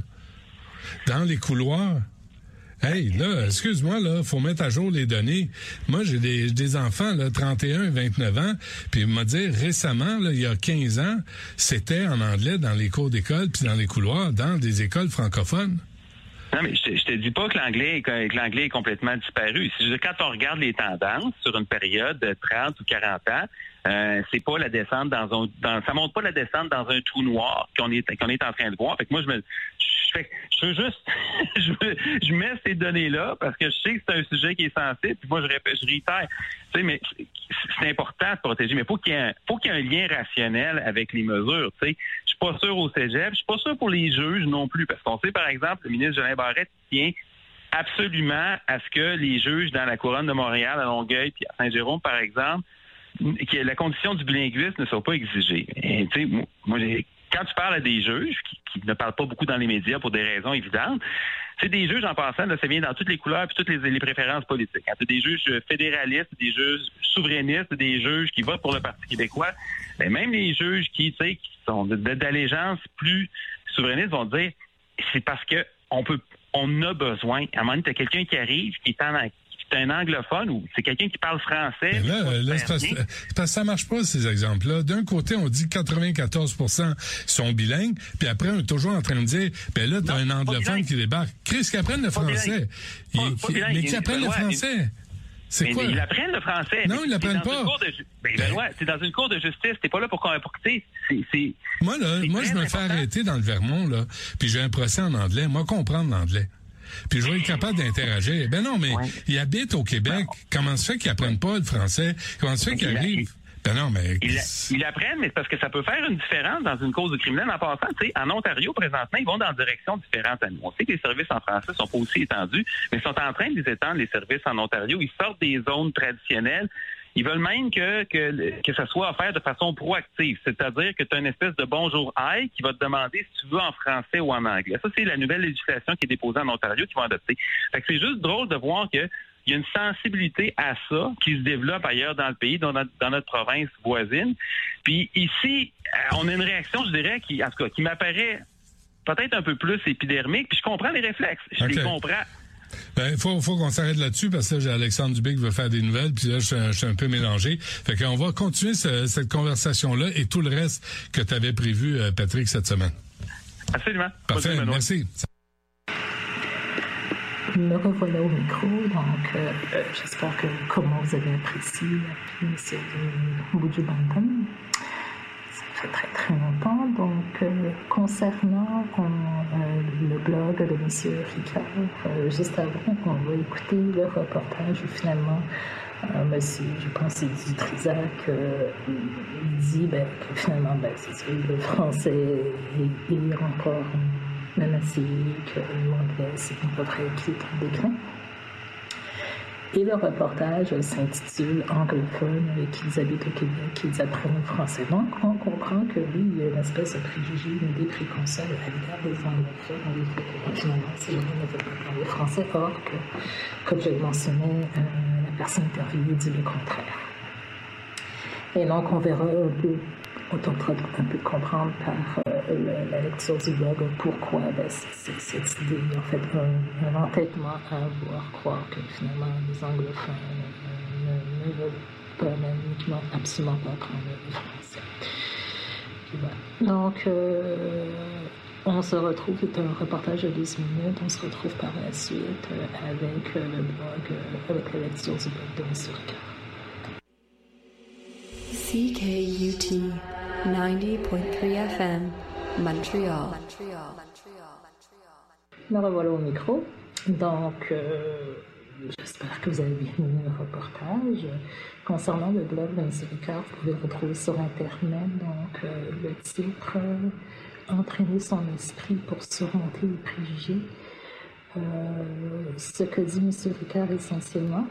Dans les couloirs. Hey, là, excuse-moi, là, faut mettre à jour les données. Moi, j'ai des, des enfants, là, trente et un et vingt-neuf ans, puis il m'a dit récemment, là, il y a quinze ans, c'était en anglais dans les cours d'école puis dans les couloirs, dans des écoles francophones. Non, mais je te, je te dis pas que l'anglais, que l'anglais est complètement disparu. C'est quand on regarde les tendances sur une période de trente ou quarante ans, euh, c'est pas la descente dans un, dans, ça montre pas la descente dans un trou noir qu'on est, qu'on est en train de voir. Fait que moi, je me, je, fais, je veux juste, je, je mets ces données-là parce que je sais que c'est un sujet qui est sensible. Puis moi, je répète, je réitère. Tu sais, mais c'est important de protéger, mais faut qu'il y ait un, faut qu'il y ait un lien rationnel avec les mesures. Tu sais, je suis pas sûr au cégep, je suis pas sûr pour les juges non plus, parce qu'on sait, par exemple, le ministre Jolin Barrette tient absolument à ce que les juges dans la couronne de Montréal, à Longueuil, puis à Saint-Jérôme, par exemple, que la condition du bilinguisme ne soit pas exigée. Et, tu sais, moi, j'ai, quand tu parles à des juges qui, qui ne parlent pas beaucoup dans les médias pour des raisons évidentes, c'est des juges en passant, là, ça vient dans toutes les couleurs et toutes les, les préférences politiques. C'est des juges fédéralistes, des juges souverainistes, des juges qui votent pour le Parti québécois. Mais même les juges qui, tu sais, qui sont d'allégeance plus souverainistes vont dire c'est parce que on peut, on a besoin. À un moment donné, tu as quelqu'un qui arrive, qui est en c'est un anglophone ou c'est quelqu'un qui parle français. Là, là c'est, parce, c'est parce que ça marche pas, ces exemples-là. D'un côté, on dit quatre-vingt-quatorze pour cent sont bilingues, puis après, on est toujours en train de dire, ben là, t'as non, un anglophone qui débarque. Chris, qui apprenne le français. Il, pas, qui, pas mais qui apprenne le français. C'est mais, quoi? Mais ils apprennent le français. Non, ils l'apprennent pas. De, ben, ben ouais, c'est dans une cour de justice. T'es pas là pour qu'on... C'est, c'est, moi, là, moi, je me fais arrêter dans le Vermont, là, puis j'ai un procès en anglais. Moi, comprendre l'anglais. Puis je vais être capable d'interagir. Ben non, mais ouais. Ils habitent au Québec. Ben, comment se fait qu'ils apprennent pas le français? Comment se fait qu'ils arrivent? Ben non, mais... Ils, ils apprennent, mais c'est parce que ça peut faire une différence dans une cause criminelle. En passant, tu sais, en Ontario, présentement, ils vont dans directions différentes à nous. On sait que les services en français sont pas aussi étendus, mais ils sont en train de les étendre, les services en Ontario. Ils sortent des zones traditionnelles. Ils veulent même que, que, que ça soit offert de façon proactive. C'est-à-dire que tu as une espèce de bonjour hi qui va te demander si tu veux en français ou en anglais. Ça, c'est la nouvelle législation qui est déposée en Ontario qui va adopter. Fait que c'est juste drôle de voir que il y a une sensibilité à ça qui se développe ailleurs dans le pays, dans notre, dans notre province voisine. Puis ici, on a une réaction, je dirais, qui, en tout cas, qui m'apparaît peut-être un peu plus épidermique. Puis je comprends les réflexes. Je okay. les comprends. Ben, il faut, faut qu'on s'arrête là-dessus parce que là, j'ai Alexandre Dubé qui veut faire des nouvelles, puis là, je, je suis un peu mélangé. Fait qu'on va continuer ce, cette conversation-là et tout le reste que tu avais prévu, Patrick, cette semaine. Absolument. Parfait, merci. Me revoilà au micro, donc euh, j'espère que comment vous avez apprécié la pièce de Buju Banton. Ça fait très très longtemps. Donc, euh, concernant euh, le blog de M. Ricard, euh, juste avant, on va écouter le reportage où finalement, euh, monsieur, je pense que c'est Dutrisac, euh, il dit ben, que finalement, ben, c'est sûr, le français est, est encore menacé, que l'anglais, c'est à peu près qui est en déclin. Et le reportage s'intitule « Anglophones qu'ils habitent au Québec, qu'ils apprennent le français ». Donc, on comprend que oui, il y a une espèce de préjugé, une idée préconçue à l'égard des anglophones. On dit que finalement, ces gens ne veulent pas parler français, or que, comme je le mentionnais, euh, la personne interviewée dit le contraire. Et donc, on verra un peu, on tentera un peu de comprendre par euh, la, la lecture du blog pourquoi ben, c'est, c'est cette idée, en fait, un, un entêtement à avoir, croire que finalement les anglophones euh, ne, ne veulent pas, même uniquement, absolument pas apprendre le français. Et voilà. Donc, euh, on se retrouve, c'est un reportage de douze minutes, on se retrouve par la suite euh, avec euh, le blog, euh, avec la lecture du blog de M. Ricard. C K U T ninety point three F M, Montreal. Me revoilà au micro. Donc, euh, j'espère que vous avez bien aimé le reportage. Concernant le blog de M. Ricard, vous pouvez le retrouver sur Internet. Donc, euh, le titre euh, « Entraîner son esprit pour surmonter les préjugés euh, ». Ce que dit M. Ricard essentiellement,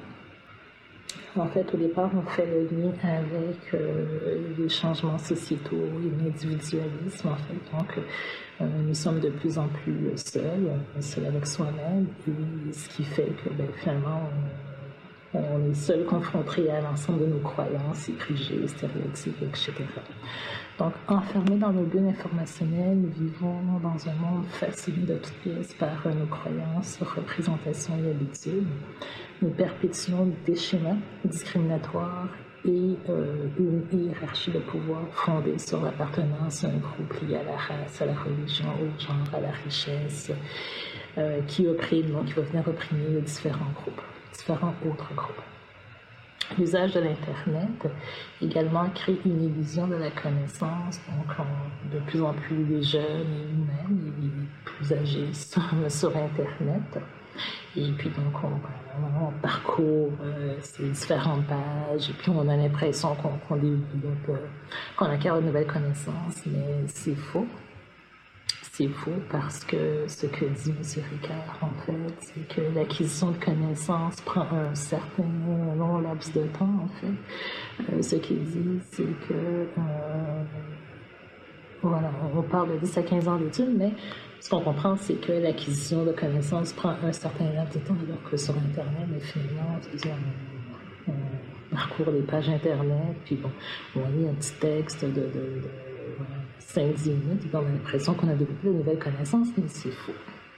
en fait, au départ, on fait le lien avec euh, les changements sociétaux et l'individualisme, en fait. Donc, euh, nous sommes de plus en plus seuls, seuls avec soi-même, et ce qui fait que, ben, finalement, on, on est seul confronté à l'ensemble de nos croyances, et préjugés, stéréotypes, et cetera. Donc, enfermés dans nos bulles informationnelles, nous vivons dans un monde façonné de toutes pièces par euh, nos croyances, représentations et habitudes. Nous perpétuons des schémas discriminatoires et euh, une hiérarchie de pouvoir fondée sur l'appartenance à un groupe lié à la race, à la religion, au genre, à la richesse, euh, qui opprime, donc qui va venir opprimer les différents groupes, différents autres groupes. L'usage de l'Internet également crée une illusion de la connaissance, donc on, de plus en plus les jeunes et nous-mêmes, les plus âgés, sur, sur Internet. Et puis donc on, on parcourt euh, ces différentes pages et puis on a l'impression qu'on, qu'on développe, euh, qu'on acquiert de nouvelles connaissances, mais c'est faux. C'est faux parce que ce que dit M. Ricard, en fait, c'est que l'acquisition de connaissances prend un certain long laps de temps, en fait. Euh, ce qu'il dit, c'est que, euh, voilà, on parle de dix à quinze ans d'études, mais ce qu'on comprend, c'est que l'acquisition de connaissances prend un certain laps de temps, alors que sur Internet, mais finalement, on, on parcourt les pages Internet, puis bon, on lit un petit texte de... de, de cinq dix minutes, et on a l'impression qu'on a développé de nouvelles connaissances, mais c'est faux.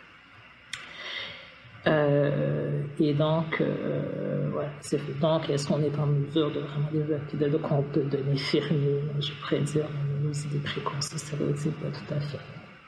Euh, et donc, euh, voilà, c'est faux. Donc, est-ce qu'on est en mesure de vraiment développer de, de compte de données firmées, je pourrais dire, nos idées préconçues, stéréotypes, pas tout à fait.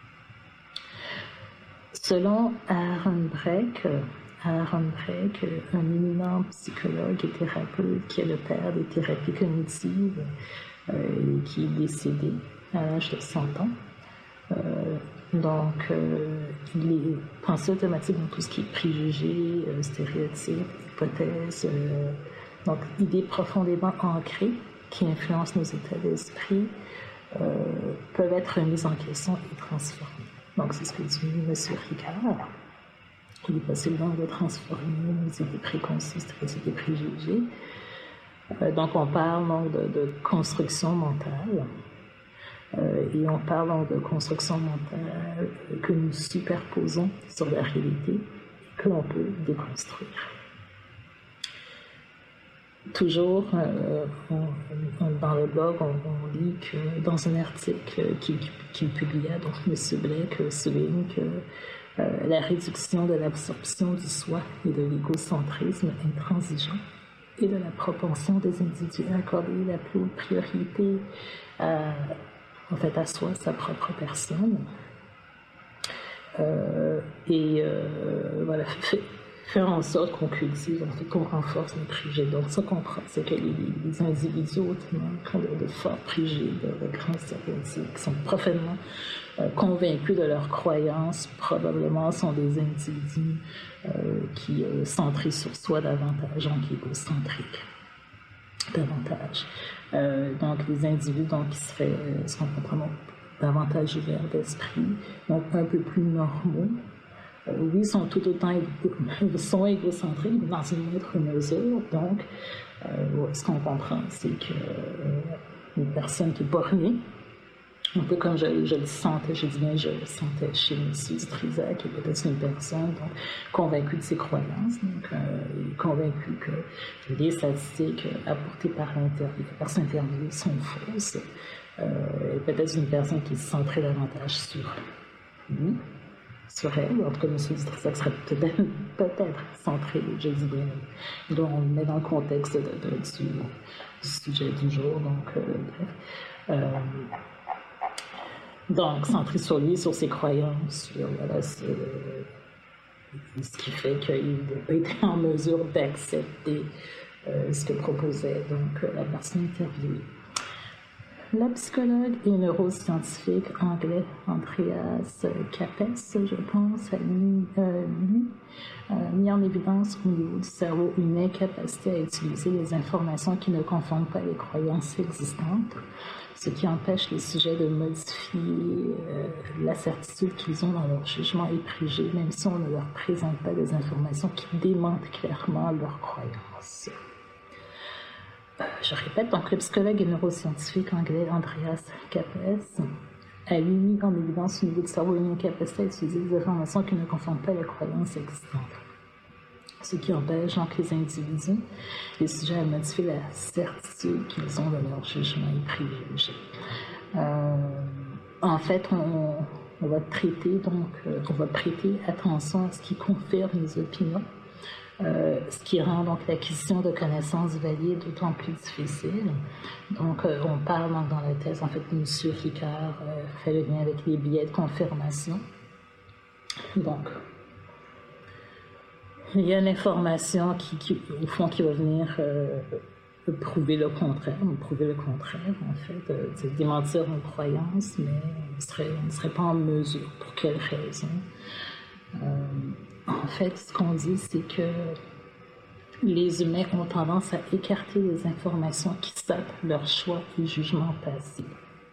Selon Aaron Breck, Aaron Breck, un éminent psychologue et thérapeute qui est le père des thérapies cognitives, euh, et qui est décédé à l'âge de cent ans. Euh, donc, euh, il est pensé automatique dans tout ce qui est préjugés, euh, stéréotypes, hypothèses, euh, donc idées profondément ancrées qui influencent nos états d'esprit, euh, peuvent être remises en question et transformées. Donc, c'est ce que dit M. Ricard. Il est possible donc de transformer nos idées préconçues, stéréotypes et préjugés. Euh, donc, on parle donc de, de construction mentale. Euh, et on parle donc de construction mentale que nous superposons sur la réalité et que l'on peut déconstruire. Toujours, euh, on, on, dans le blog, on, on lit que dans un article qu'il qui, qui publia, donc M. Blake souligne que euh, la réduction de l'absorption du soi et de l'égocentrisme intransigeant et de la propension des individus à accorder la plus haute priorité à en fait, à soi, sa propre personne. Euh, et euh, voilà, fait, faire en sorte qu'on cultive, en fait, qu'on renforce nos préjugés. Donc, ce qu'on comprend, c'est que les, les individus hautement qui ont de, de forts préjugés, de, de grands stéréotypes, qui sont profondément euh, convaincus de leurs croyances, probablement sont des individus euh, qui euh, centrés sur soi davantage, donc égocentriques davantage. Euh, donc, les individus donc, qui seraient, euh, ce qu'on comprend, davantage ouverts d'esprit, donc un peu plus normaux. Euh, oui, sont tout autant égo- sont égocentriques dans une autre mesure. Donc, euh, ouais, ce qu'on comprend, c'est que euh, une personne qui est bornée, un peu comme je, je le sentais, je dis bien, je le sentais chez M. Dutrisac, qui est peut-être une personne donc, convaincue de ses croyances, donc euh, convaincue que les statistiques apportées par l'interview, les personnes interviewées sont fausses. Euh, et peut-être une personne qui se centrait davantage sur lui, sur elle. En tout cas, M. Dutrisac serait peut-être, peut-être centré, je dis bien, donc on le met dans le contexte de, de, du, du sujet du jour. Donc, euh, bref. Euh, Donc, centré sur lui, sur ses croyances, sur voilà, ce, ce qui fait qu'il n'a pas été en mesure d'accepter euh, ce que proposait donc, la personne interviewée. La psychologue et neuroscientifique anglais Andreas Capes, je pense, a mis, euh, lui, euh, mis en évidence au niveau du cerveau une incapacité à utiliser les informations qui ne confondent pas les croyances existantes, ce qui empêche les sujets de modifier euh, la certitude qu'ils ont dans leur jugement et préjugés, même si on ne leur présente pas des informations qui démentent clairement leurs croyances. Euh, je répète, donc le psychologue et neuroscientifique anglais Andreas Capes a lui mis en évidence au niveau du cerveau une incapacité à utiliser des informations qui ne confondent pas les croyances existantes, ce qui empêche donc les individus, les sujets à modifier la certitude qu'ils ont de leur jugement et préjugés. Euh, en fait, on, on va traiter donc, euh, on va prêter attention à ce qui confirme les opinions, euh, ce qui rend donc l'acquisition de connaissances valides d'autant plus difficile. Donc, euh, on parle donc dans la thèse, en fait, M. Ricard euh, fait le lien avec les biais de confirmation. Donc, il y a une information qui, qui au fond, qui va venir euh, prouver le contraire, prouver le contraire, en fait, euh, démentir nos croyances, mais on ne serait, on ne serait pas en mesure. Pour quelle raison? Euh, en fait, ce qu'on dit, c'est que les humains ont tendance à écarter les informations qui sapent leur choix et jugement passé.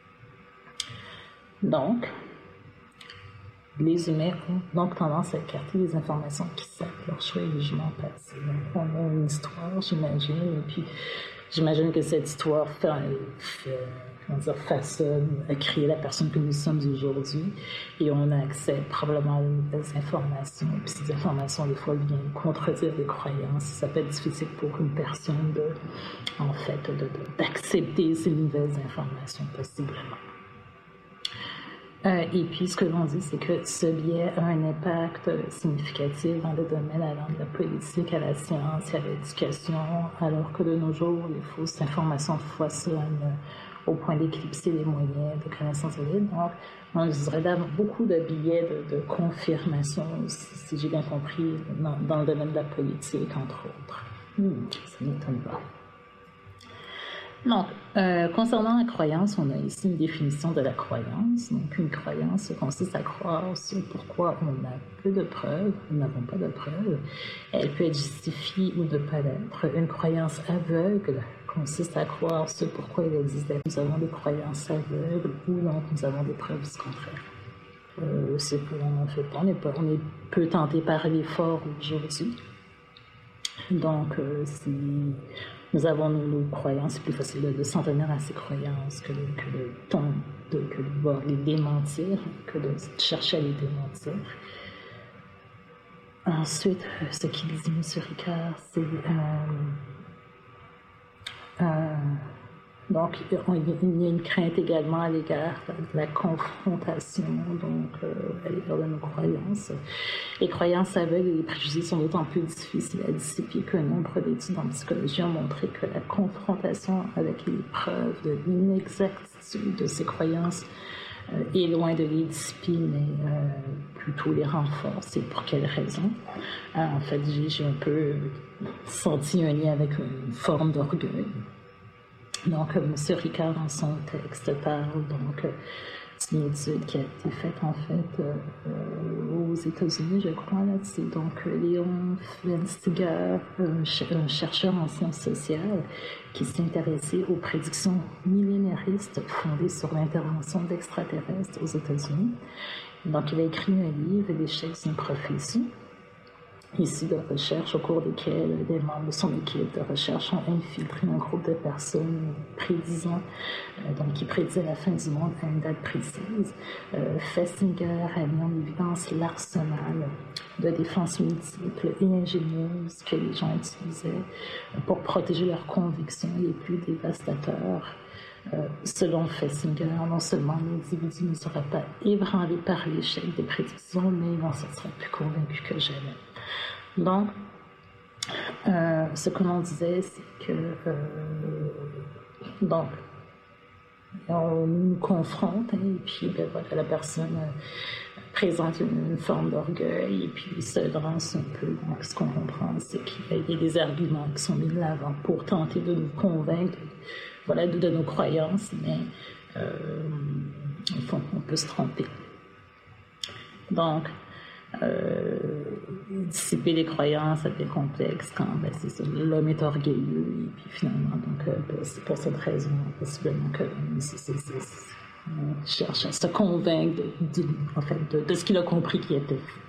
Donc, les humains ont donc tendance à écarter les informations qui sapent leur choix et jugement passé. Donc, on a une histoire, j'imagine, et puis j'imagine que cette histoire fait, fait, comment dire, façonne à créer la personne que nous sommes aujourd'hui, et on a accès probablement à de nouvelles informations, et puis ces informations, des fois, viennent contredire des croyances. Ça peut être difficile pour une personne de, en fait, de, de, d'accepter ces nouvelles informations, possiblement. Euh, et puis, ce que l'on dit, c'est que ce biais a un impact significatif dans le domaine allant de la politique à la science et à l'éducation, alors que de nos jours, les fausses informations foisonnent au point d'éclipser les moyens de connaissance valides. Donc, on dirait d'avoir beaucoup de biais de, de confirmation, si, si j'ai bien compris, dans, dans le domaine de la politique, entre autres. Hmm, ça ne m'étonne pas. Donc, euh, concernant la croyance, on a ici une définition de la croyance. Donc, une croyance consiste à croire ce pourquoi on a peu de preuves, nous n'avons pas de preuves. Elle peut être justifiée ou ne pas l'être. Une croyance aveugle consiste à croire ce pourquoi il existe. Nous avons des croyances aveugles ou donc nous avons des preuves du contraire. Euh, c'est pour, en fait, on est, pas, on est peu tenté par l'effort aujourd'hui. Donc, euh, si nous avons nos, nos croyances, c'est plus facile de, de s'en tenir à ces croyances que de, que de, de, que de voir les démentir, que de chercher à les démentir. Ensuite, ce qu'il dit M. Ricard, c'est... Euh, euh, donc, il y a une crainte également à l'égard de la confrontation, donc euh, à l'égard de nos croyances. Les croyances aveugles et les préjugés sont d'autant plus difficiles à dissiper qu'un nombre d'études en psychologie ont montré que la confrontation avec les preuves de l'inexactitude de ces croyances euh, est loin de les dissiper, mais euh, plutôt les renforce et pour quelles raisons. Euh, en fait, j'ai, j'ai un peu senti un lien avec une forme d'orgueil. Donc, euh, M. Ricard, dans son texte, parle donc euh, d'une étude qui a été faite, en fait, euh, euh, aux États-Unis, je crois, là-dessus. Donc, euh, Léon Fenstiger, un, ch- un chercheur en sciences sociales, qui s'est intéressé aux prédictions millénaristes fondées sur l'intervention d'extraterrestres aux États-Unis. Donc, il a écrit un livre, L'échec d'une prophétie, issu de recherches au cours desquelles des membres de son équipe de recherche ont infiltré un groupe de personnes prédisant, euh, donc qui prédisaient la fin du monde à une date précise. Euh, Festinger a mis en évidence l'arsenal de défenses multiples et ingénieuses que les gens utilisaient pour protéger leurs convictions les plus dévastateurs. Euh, selon Festinger, non seulement l'individu ne sera pas ébranlé par l'échec des prédictions, mais il en sortira plus convaincu que jamais. Donc, euh, ce que l'on disait, c'est que euh, donc, on nous confronte, hein, et puis ben, voilà, la personne euh, présente une, une forme d'orgueil, et puis se lance un peu. Donc, ce qu'on comprend, c'est qu'il y a des arguments qui sont mis de l'avant pour tenter de nous convaincre, voilà, de, de nos croyances, mais euh, au fond, on peut se tromper. Donc, Euh, dissiper les croyances, ça devient complexe quand ben, c'est ça, l'homme est orgueilleux et puis finalement donc euh, c'est pour cette raison possiblement que c'est, c'est, c'est, c'est, on cherche à se convaincre de, de, en fait, de, de ce qu'il a compris qui était fou.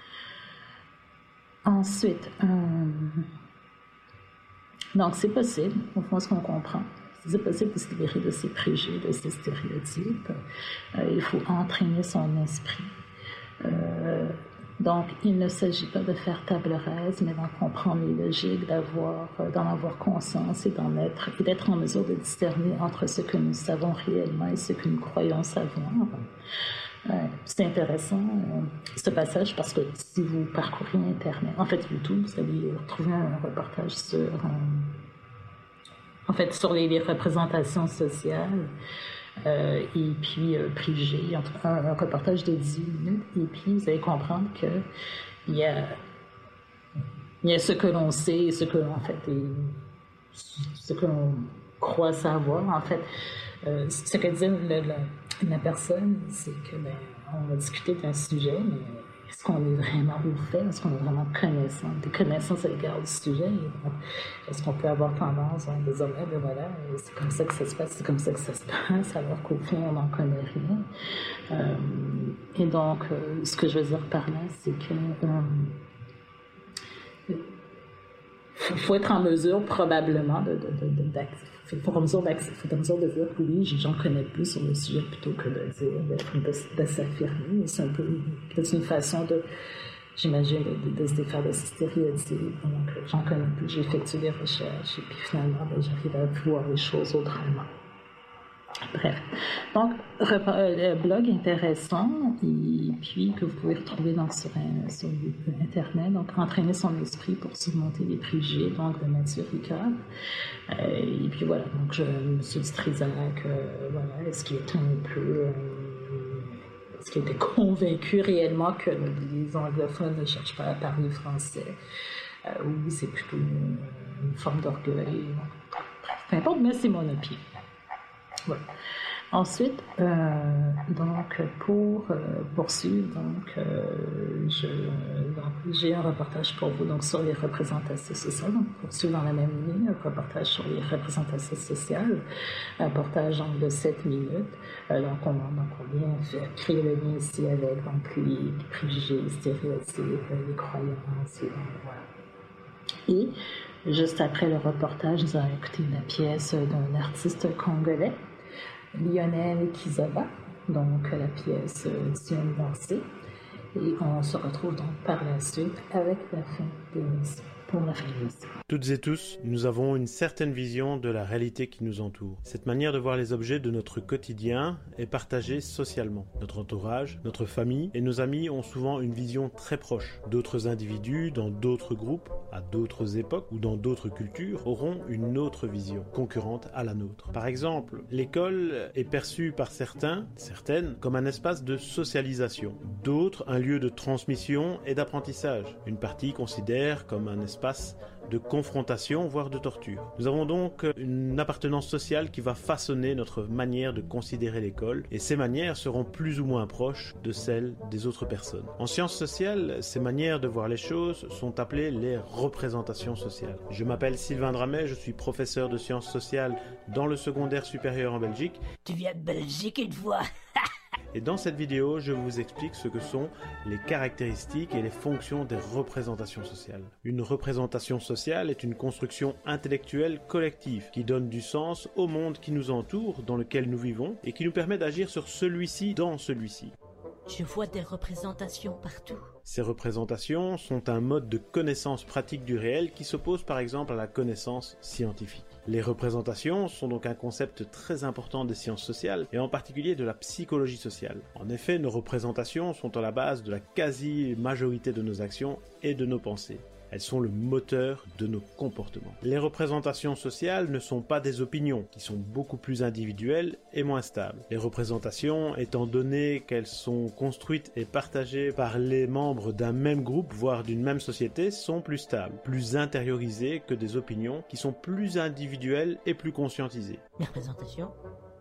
Ensuite, euh, donc c'est possible, au fond, ce qu'on comprend. C'est possible de se libérer de ses préjugés, de ses stéréotypes. Euh, il faut entraîner son esprit. Euh, donc, il ne s'agit pas de faire table rase, mais d'en comprendre les logiques, d'avoir, d'en avoir conscience et d'en être, et d'être en mesure de discerner entre ce que nous savons réellement et ce que nous croyons savoir. Euh, c'est intéressant, euh, ce passage, parce que si vous parcourez Internet, en fait, YouTube, vous allez retrouver un reportage sur, euh, en fait, sur les, les représentations sociales. Euh, et puis euh, préjugés, un, un reportage de dix minutes, et puis vous allez comprendre que il y a, il y a ce que l'on sait et ce que l'on fait et ce que l'on croit savoir. En fait, euh, ce que dit le, le, la personne, c'est que ben, on va discuter d'un sujet, mais est-ce qu'on est vraiment au fait? Est-ce qu'on est vraiment connaissant? Des connaissances à l'égard du sujet? Donc, est-ce qu'on peut avoir tendance à dire, ouais, ben voilà, c'est comme ça que ça se passe, c'est comme ça que ça se passe, alors qu'au fond, on n'en connaît rien. Euh, et donc, euh, ce que je veux dire par là, c'est que euh, faut être en mesure, probablement, de, de, de, de, faut être en mesure, faut en mesure de dire que oui, j'en connais plus sur le sujet plutôt que de dire, de, de, de s'affirmer. C'est un peu, peut-être une façon de, j'imagine, de, de, de se défaire de ces stéréotypes. Donc, j'en connais plus, j'ai effectué des recherches, et puis finalement, ben, j'arrive à voir les choses autrement. Bref, donc, euh, blog intéressant, et puis que vous pouvez retrouver donc, sur, un, sur Internet, donc entraîner son esprit pour surmonter les préjugés, donc de Mathieu Ricard. Euh, et puis voilà, donc je me suis dit Trisac, euh, voilà, est-ce qu'il était un peu, euh, est-ce qu'il était convaincu réellement que les anglophones ne cherchent pas à parler français? Euh, oui, c'est plutôt une, une forme d'orgueil. Bref, peu importe, mais c'est mon opinion. Voilà. Ensuite, euh, donc pour euh, poursuivre, donc, euh, je, donc j'ai un reportage pour vous donc sur les représentations sociales. Donc poursuivre dans la même ligne, un reportage sur les représentations sociales, un reportage donc, de sept minutes. Euh, donc on, donc on vient faire, créer le lien ici avec donc les, les préjugés, les stéréotypes, les croyances, et donc voilà. Et juste après le reportage, nous avons écouté la pièce d'un artiste congolais, Lionel Kizaba, donc la pièce Dieu dansé. Et on se retrouve donc par la suite avec la fin de l'émission. pour ma famille. Toutes et tous, nous avons une certaine vision de la réalité qui nous entoure. Cette manière de voir les objets de notre quotidien est partagée socialement. Notre entourage, notre famille et nos amis ont souvent une vision très proche. D'autres individus, dans d'autres groupes, à d'autres époques ou dans d'autres cultures, auront une autre vision, concurrente à la nôtre. Par exemple, l'école est perçue par certains, certaines, comme un espace de socialisation. D'autres, un lieu de transmission et d'apprentissage. Une partie considère comme un espace de confrontation, voire de torture. Nous avons donc une appartenance sociale qui va façonner notre manière de considérer l'école, et ces manières seront plus ou moins proches de celles des autres personnes. En sciences sociales, ces manières de voir les choses sont appelées les représentations sociales. Je m'appelle Sylvain Dramet, je suis professeur de sciences sociales dans le secondaire supérieur en Belgique. Tu viens de Belgique une fois. Et dans cette vidéo, je vous explique ce que sont les caractéristiques et les fonctions des représentations sociales. Une représentation sociale est une construction intellectuelle collective qui donne du sens au monde qui nous entoure, dans lequel nous vivons, et qui nous permet d'agir sur celui-ci dans celui-ci. Je vois des représentations partout. Ces représentations sont un mode de connaissance pratique du réel qui s'oppose par exemple à la connaissance scientifique. Les représentations sont donc un concept très important des sciences sociales et en particulier de la psychologie sociale. En effet, nos représentations sont à la base de la quasi-majorité de nos actions et de nos pensées. Elles sont le moteur de nos comportements. Les représentations sociales ne sont pas des opinions, qui sont beaucoup plus individuelles et moins stables. Les représentations, étant donné qu'elles sont construites et partagées par les membres d'un même groupe, voire d'une même société, sont plus stables, plus intériorisées que des opinions qui sont plus individuelles et plus conscientisées. Les représentations ?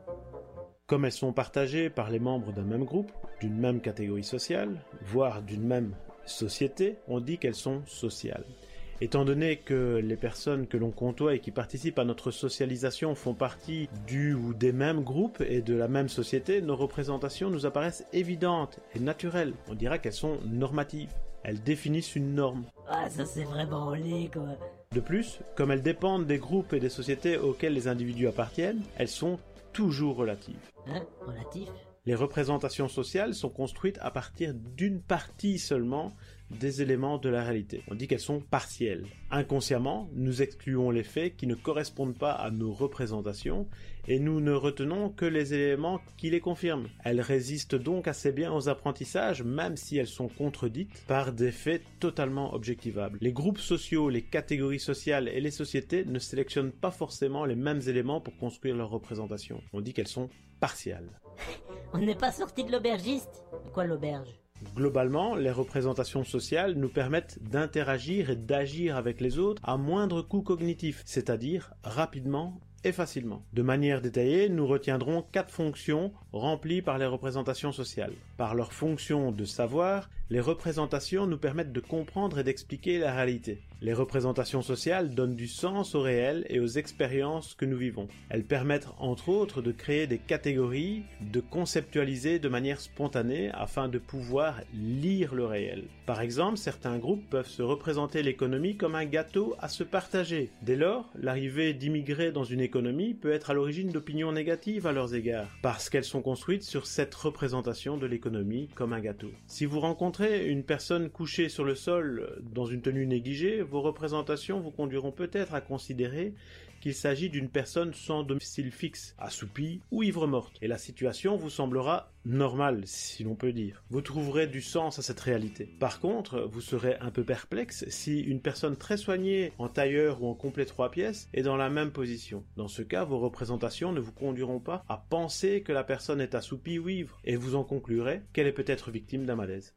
Comme elles sont partagées par les membres d'un même groupe, d'une même catégorie sociale, voire d'une même société, on dit qu'elles sont sociales. Étant donné que les personnes que l'on côtoie et qui participent à notre socialisation font partie du ou des mêmes groupes et de la même société, nos représentations nous apparaissent évidentes et naturelles. On dira qu'elles sont normatives. Elles définissent une norme. Ah, ça c'est vraiment laid, quoi. De plus, comme elles dépendent des groupes et des sociétés auxquels les individus appartiennent, elles sont toujours relatives. Hein ? Relatif ? Les représentations sociales sont construites à partir d'une partie seulement des éléments de la réalité. On dit qu'elles sont partielles. Inconsciemment, nous excluons les faits qui ne correspondent pas à nos représentations et nous ne retenons que les éléments qui les confirment. Elles résistent donc assez bien aux apprentissages, même si elles sont contredites par des faits totalement objectivables. Les groupes sociaux, les catégories sociales et les sociétés ne sélectionnent pas forcément les mêmes éléments pour construire leurs représentations. On dit qu'elles sont partiales. On n'est pas sorti de l'aubergiste ? Quoi l'auberge ? Globalement, les représentations sociales nous permettent d'interagir et d'agir avec les autres à moindre coût cognitif, c'est-à-dire rapidement et facilement. De manière détaillée, nous retiendrons quatre fonctions remplies par les représentations sociales. Par leur fonction de savoir, les représentations nous permettent de comprendre et d'expliquer la réalité. Les représentations sociales donnent du sens au réel et aux expériences que nous vivons. Elles permettent entre autres de créer des catégories, de conceptualiser de manière spontanée afin de pouvoir lire le réel. Par exemple, certains groupes peuvent se représenter l'économie comme un gâteau à se partager. Dès lors, l'arrivée d'immigrés dans une économie peut être à l'origine d'opinions négatives à leurs égards, parce qu'elles sont construites sur cette représentation de l'économie comme un gâteau. Si vous rencontrez une personne couchée sur le sol dans une tenue négligée, vos représentations vous conduiront peut-être à considérer qu'il s'agit d'une personne sans domicile fixe, assoupie ou ivre-morte, et la situation vous semblera normale, si l'on peut dire. Vous trouverez du sens à cette réalité. Par contre, vous serez un peu perplexe si une personne très soignée, en tailleur ou en complet trois pièces, est dans la même position. Dans ce cas, vos représentations ne vous conduiront pas à penser que la personne est assoupie ou ivre, et vous en conclurez qu'elle est peut-être victime d'un malaise.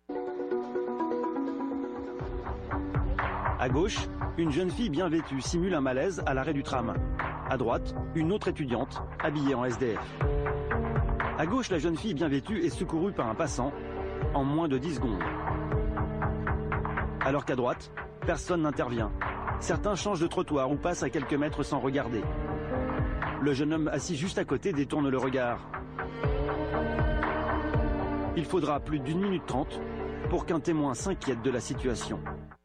À gauche, une jeune fille bien vêtue simule un malaise à l'arrêt du tram. À droite, une autre étudiante, habillée en S D F. À gauche, la jeune fille bien vêtue est secourue par un passant en moins de dix secondes. Alors qu'à droite, personne n'intervient. Certains changent de trottoir ou passent à quelques mètres sans regarder. Le jeune homme assis juste à côté détourne le regard. Il faudra plus d'une minute trente pour qu'un témoin s'inquiète de la situation.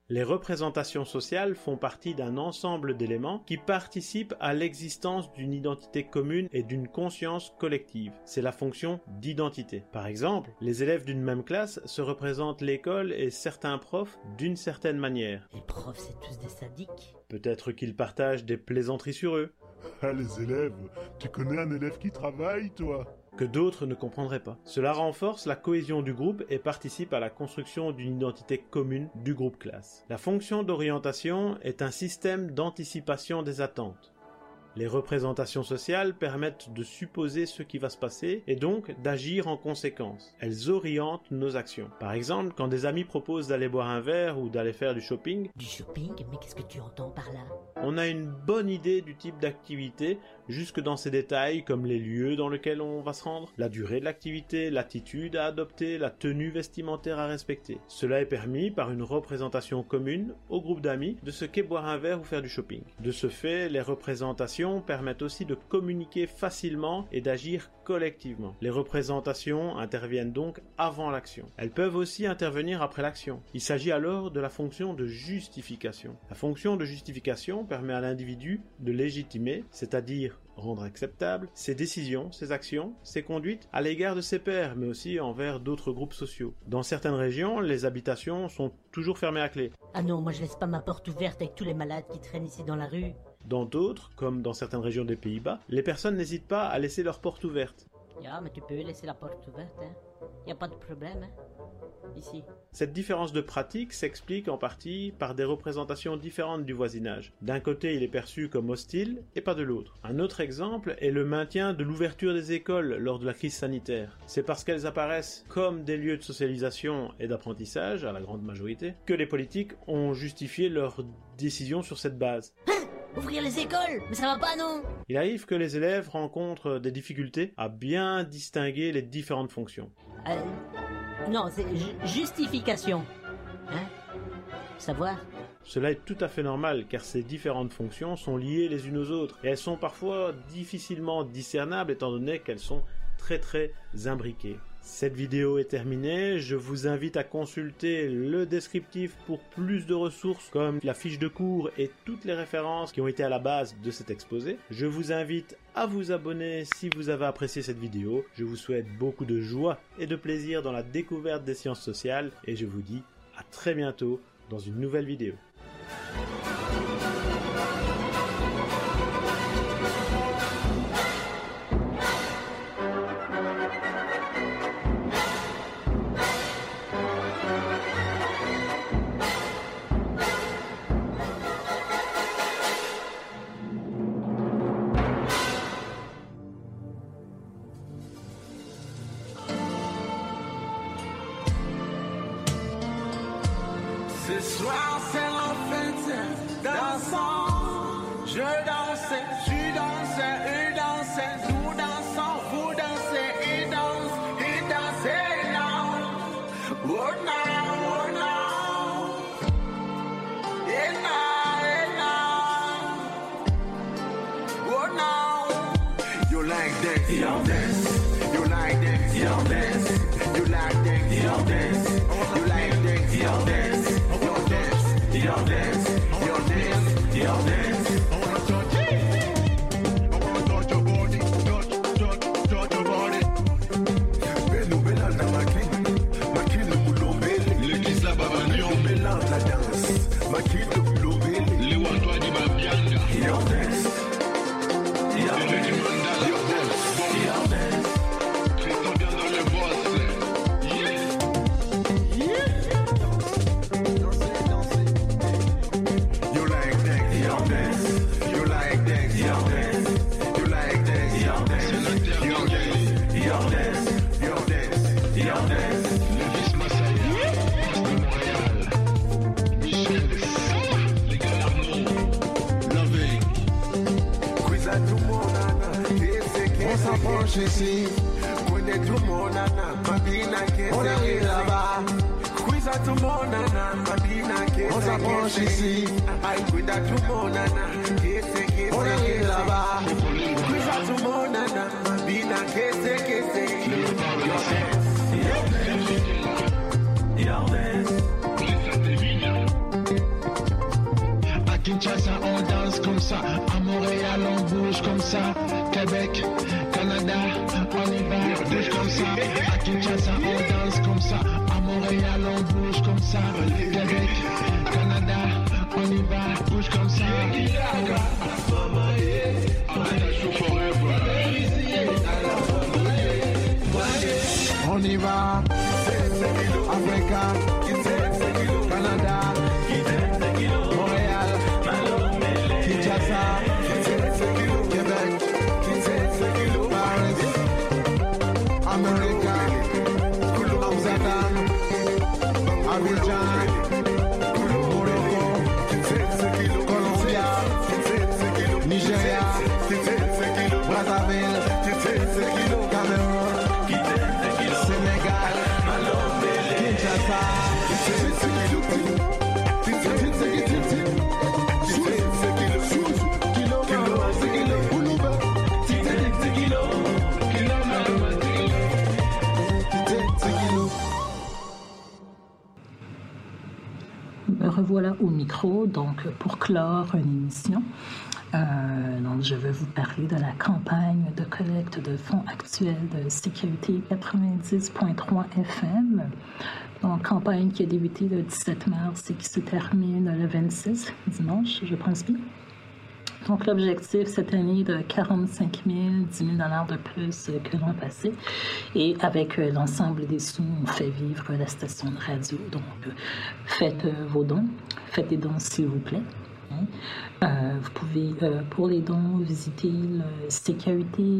Les représentations sociales font partie d'un ensemble d'éléments qui participent à l'existence d'une identité commune et d'une conscience collective. C'est la fonction d'identité. Par exemple, les élèves d'une même classe se représentent l'école et certains profs d'une certaine manière. Les profs, c'est tous des sadiques. Peut-être qu'ils partagent des plaisanteries sur eux. Ah, les élèves, tu connais un élève qui travaille, toi ? Que d'autres ne comprendraient pas. Cela renforce la cohésion du groupe et participe à la construction d'une identité commune du groupe classe. La fonction d'orientation est un système d'anticipation des attentes. Les représentations sociales permettent de supposer ce qui va se passer et donc d'agir en conséquence. Elles orientent nos actions. Par exemple, quand des amis proposent d'aller boire un verre ou d'aller faire du shopping... Du shopping? Mais qu'est-ce que tu entends par là? On a une bonne idée du type d'activité, jusque dans ses détails comme les lieux dans lesquels on va se rendre, la durée de l'activité, l'attitude à adopter, la tenue vestimentaire à respecter. Cela est permis par une représentation commune au groupe d'amis de ce qu'est boire un verre ou faire du shopping. De ce fait, les représentations permettent aussi de communiquer facilement et d'agir collectivement. Les représentations interviennent donc avant l'action. Elles peuvent aussi intervenir après l'action. Il s'agit alors de la fonction de justification. La fonction de justification permet à l'individu de légitimer, c'est-à-dire rendre acceptable, ses décisions, ses actions, ses conduites à l'égard de ses pairs, mais aussi envers d'autres groupes sociaux. Dans certaines régions, les habitations sont toujours fermées à clé. Ah non, moi je laisse pas ma porte ouverte avec tous les malades qui traînent ici dans la rue. Dans d'autres, comme dans certaines régions des Pays-Bas, les personnes n'hésitent pas à laisser leur porte ouverte. Ya, mais tu peux laisser la porte ouverte, hein. Y a pas de problème, hein. Ici. Cette différence de pratique s'explique en partie par des représentations différentes du voisinage. D'un côté, il est perçu comme hostile et pas de l'autre. Un autre exemple est le maintien de l'ouverture des écoles lors de la crise sanitaire. C'est parce qu'elles apparaissent comme des lieux de socialisation et d'apprentissage, à la grande majorité, que les politiques ont justifié leur décision sur cette base. Ouvrir les écoles? Mais ça va pas, non? Il arrive que les élèves rencontrent des difficultés à bien distinguer les différentes fonctions. Euh... Non, c'est ju- justification. Hein? Savoir? Cela est tout à fait normal, car ces différentes fonctions sont liées les unes aux autres, et elles sont parfois difficilement discernables étant donné qu'elles sont très très imbriquées. Cette vidéo est terminée, je vous invite à consulter le descriptif pour plus de ressources comme la fiche de cours et toutes les références qui ont été à la base de cet exposé. Je vous invite à vous abonner si vous avez apprécié cette vidéo. Je vous souhaite beaucoup de joie et de plaisir dans la découverte des sciences sociales et je vous dis à très bientôt dans une nouvelle vidéo. Ce soir c'est la fête, dansons, je dansais, tu dansais, eux dansaient, nous dansons, vous dansez, ils dansent, ils dansaient, now, oh now, oh now, et now, et now, oh now, you like that, you dance, you like that, you dance, you like that, you dance, you like that, you dance. Your dance, your dance, your dance. I wanna touch it. I wanna touch your body, touch, touch, touch your body. Bello bella na makini, makini mulobele. L'église la babanion, bella la danse. Makini mulobele. Les watois di babianga. Your dance, your dance, your dance, your dance. Christophe bien dans le boss. Yeah, yeah. Ici, connais tout mon nana, ma bina qui on arrive là-bas. Quiz à tout mon nana, ma bina qui on s'approche ici. Aïe, quiz à tout mon nana, qui c'est qui c'est on arrive là-bas. Quiz à tout mon nana, ma bina qui c'est qui c'est qui. Your dance, your dance, your dance. ça. Québec, Canada, on y va, bouge comme ça. À Kinshasa, on danse comme ça. À Montréal, on bouge comme ça. Québec, Canada, on y va, bouge comme ça. On y va, Africa, Canada, Montréal, Kinshasa, Québec, Paris, America, Amsterdam, Abidjan, Morocco, Colombia, Nigeria, Brazzaville, Cameroun, Sénégal, Kinshasa. Me revoilà au micro, donc pour clore une émission. Euh, donc, je vais vous parler de la campagne de collecte de fonds actuelle de C K U T quatre-vingt-dix point trois F M. Donc, campagne qui a débuté le dix-sept mars et qui se termine le vingt-six, dimanche, je pense bien. Donc, l'objectif cette année de quarante-cinq mille, dix mille dollars de plus que l'an passé. Et avec l'ensemble des sous, on fait vivre la station de radio. Donc, faites vos dons. Faites des dons, s'il vous plaît. Euh, vous pouvez, euh, pour les dons, visiter le C K U T.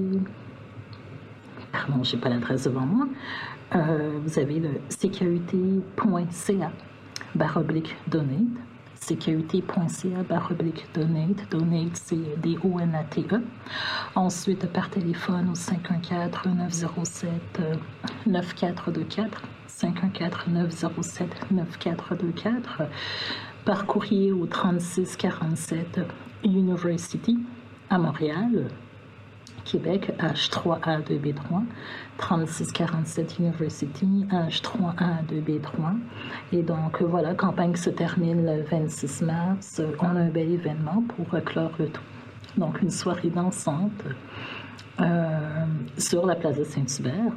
Pardon, je n'ai pas l'adresse devant moi. Euh, vous avez le C K U T point C A barre oblique donate. C K U T point C A barre oblique donate. Donate, c'est D O N A T E. Ensuite, par téléphone au cinq un quatre, neuf zéro sept, neuf quatre deux quatre. cinq un quatre, neuf zéro sept, neuf quatre deux quatre. Par courrier au trente-six quarante-sept University à Montréal, Québec, H trois A deux B trois, trente-six quarante-sept University, H trois A deux B trois. Et donc, voilà, campagne qui se termine le vingt-six mars. On a un bel événement pour clore le tout. Donc, une soirée dansante euh, sur la place de Saint-Hubert.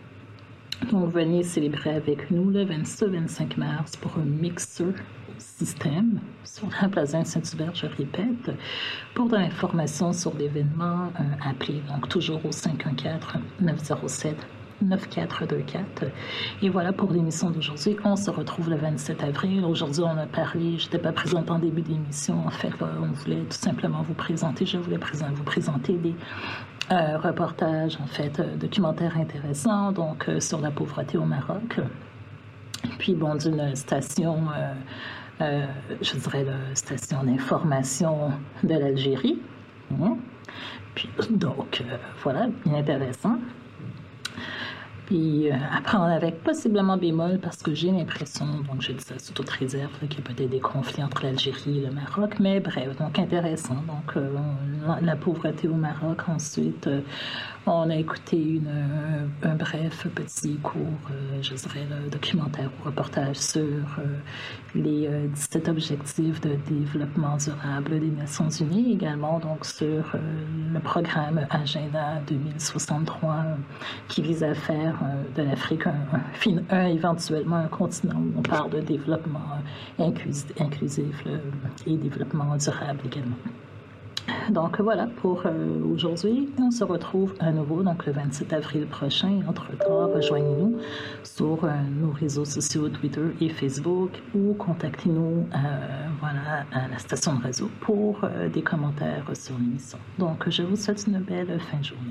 Donc, venez célébrer avec nous le vingt-six vingt-cinq mars pour un mixeur système sur la place de Saint-Hubert, je répète. Pour de l'information sur l'événement, euh, appelez donc toujours au cinq un quatre, neuf zéro sept, neuf quatre deux quatre. Et voilà pour l'émission d'aujourd'hui. On se retrouve le vingt-sept avril. Aujourd'hui, on a parlé, je n'étais pas présente en début d'émission. En fait, là, on voulait tout simplement vous présenter, je voulais présenter, vous présenter des euh, reportages, en fait, euh, documentaires intéressants, donc euh, sur la pauvreté au Maroc. Puis, bon, d'une station, euh, euh, je dirais la station d'information de l'Algérie. Mmh. Puis, donc, euh, voilà, bien intéressant. Puis, euh, à prendre avec possiblement bémol, parce que j'ai l'impression, donc je dis ça sous toute réserve, là, qu'il y a peut-être des conflits entre l'Algérie et le Maroc, mais bref, donc intéressant. Donc, euh, la, la pauvreté au Maroc, ensuite, euh, on a écouté une, un, un bref petit cours, euh, je dirais, le documentaire ou reportage sur euh, les euh, dix-sept objectifs de développement durable des Nations Unies, également donc sur euh, le programme Agenda deux mille soixante-trois euh, qui vise à faire de l'Afrique, un, un, un, éventuellement un continent où on parle de développement inclusif, inclusif le, et développement durable également. Donc voilà pour euh, aujourd'hui. On se retrouve à nouveau donc le vingt-sept avril prochain. Entre-temps, rejoignez-nous sur euh, nos réseaux sociaux Twitter et Facebook ou contactez-nous euh, voilà, à la station de radio pour euh, des commentaires sur l'émission. Donc je vous souhaite une belle fin de journée.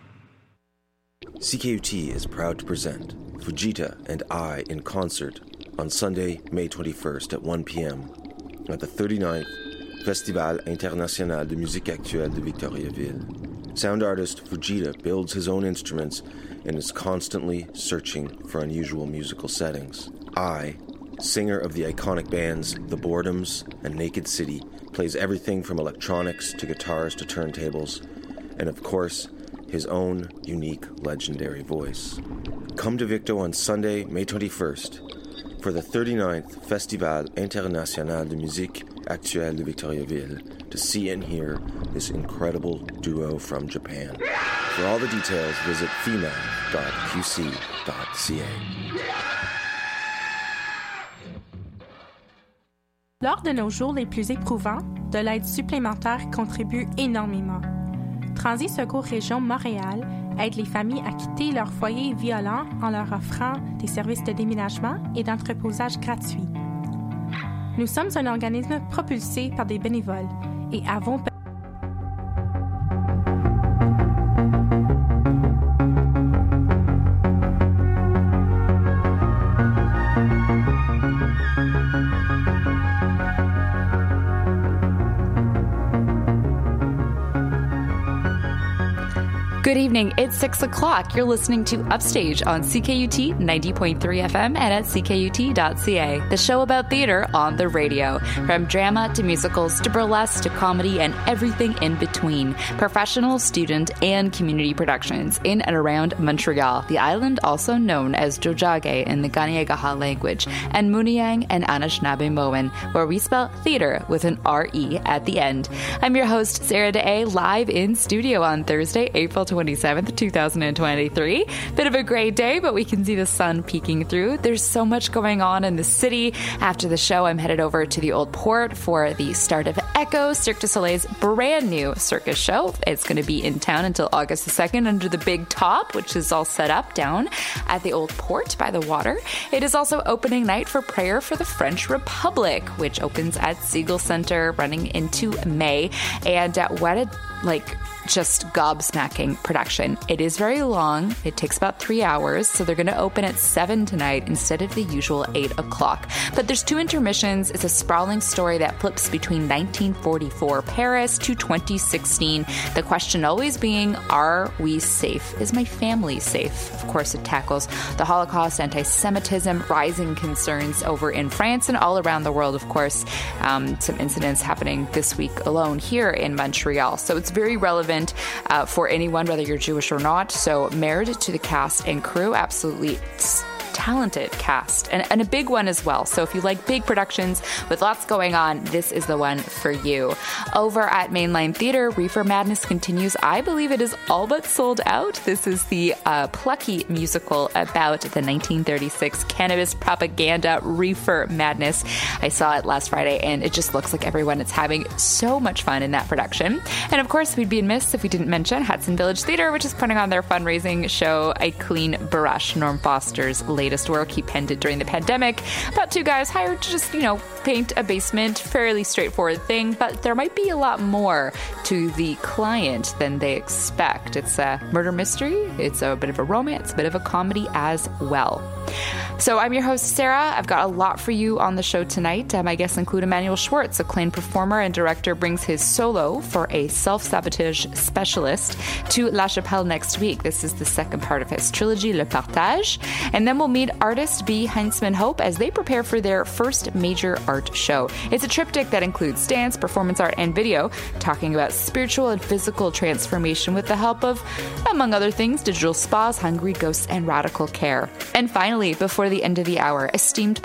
C K U T is proud to present Fujita and I in concert on Sunday, May twenty-first at one p.m. at the thirty-ninth Festival International de Musique Actuelle de Victoriaville. Sound artist Fujita builds his own instruments and is constantly searching for unusual musical settings. I, singer of the iconic bands The Boredoms and Naked City, plays everything from electronics to guitars to turntables, and of course, his own unique, legendary voice. Come to Victo on Sunday, May twenty-first. for the thirty-ninth Festival International de Musique Actuelle de Victoriaville to see and hear this incredible duo from Japan. For all the details, visit female dot q c dot c a. Lors de nos jours les plus éprouvants, de l'aide supplémentaire contribue énormément. Transit Secours Région Montréal aide les familles à quitter leur foyer violent en leur offrant des services de déménagement et d'entreposage gratuits. Nous sommes un organisme propulsé par des bénévoles et avons Good evening. It's six o'clock. You're listening to Upstage on C K U T ninety point three F M and at c k u t dot c a, the show about theater on the radio. From drama to musicals to burlesque to comedy and everything in between. Professional, student, and community productions in and around Montreal, the island also known as Tiohtià:ke in the Kanien'kehá:ka language, and Muniang and Anishinaabemowin, where we spell theater with an R E at the end. I'm your host, Sarah Day, live in studio on Thursday, April twenty-seventh, twenty twenty-three. Bit of a gray day, but we can see the sun peeking through. There's so much going on in the city. After the show, I'm headed over to the Old Port for the start of Echo, Cirque du Soleil's brand new circus show. It's going to be in town until August the second under the Big Top, which is all set up down at the Old Port by the water. It is also opening night for Prayer for the French Republic, which opens at Siegel Center running into May. And uh, what a, like, just gobsmacking production. It is very long. It takes about three hours, so they're going to open at seven tonight instead of the usual eight o'clock. But there's two intermissions. It's a sprawling story that flips between nineteen forty-four Paris to twenty sixteen. The question always being, are we safe? Is my family safe? Of course, it tackles the Holocaust, anti-Semitism, rising concerns over in France and all around the world, of course. Um, some incidents happening this week alone here in Montreal. So it's very relevant Uh, for anyone, whether you're Jewish or not. So merit to the cast and crew. Absolutely talented cast and, and a big one as well. So if you like big productions with lots going on, this is the one for you. Over at Mainline Theatre, Reefer Madness continues. I believe it is all but sold out. This is the uh, plucky musical about the nineteen thirty-six cannabis propaganda, Reefer Madness. I saw it last Friday and it just looks like everyone is having so much fun in that production. And of course, we'd be amiss if we didn't mention Hudson Village Theatre, which is putting on their fundraising show, A Clean Brush, Norm Foster's latest work. He penned it during the pandemic about two guys hired to just, you know, paint a basement. Fairly straightforward thing, but there might be a lot more to the client than they expect. It's a murder mystery. It's a bit of a romance, a bit of a comedy as well. So I'm your host, Sarah. I've got a lot for you on the show tonight. Uh, my guests include Emmanuel Schwartz, acclaimed performer and director, brings his solo for a self-sabotage specialist to La Chapelle next week. This is the second part of his trilogy, Le Partage. And then we'll meet artist B. Heinzman Hope as they prepare for their first major art show. It's a triptych that includes dance, performance art, and video, talking about spiritual and physical transformation with the help of, among other things, digital spas, hungry ghosts, and radical care. And finally, before the end of the hour, esteemed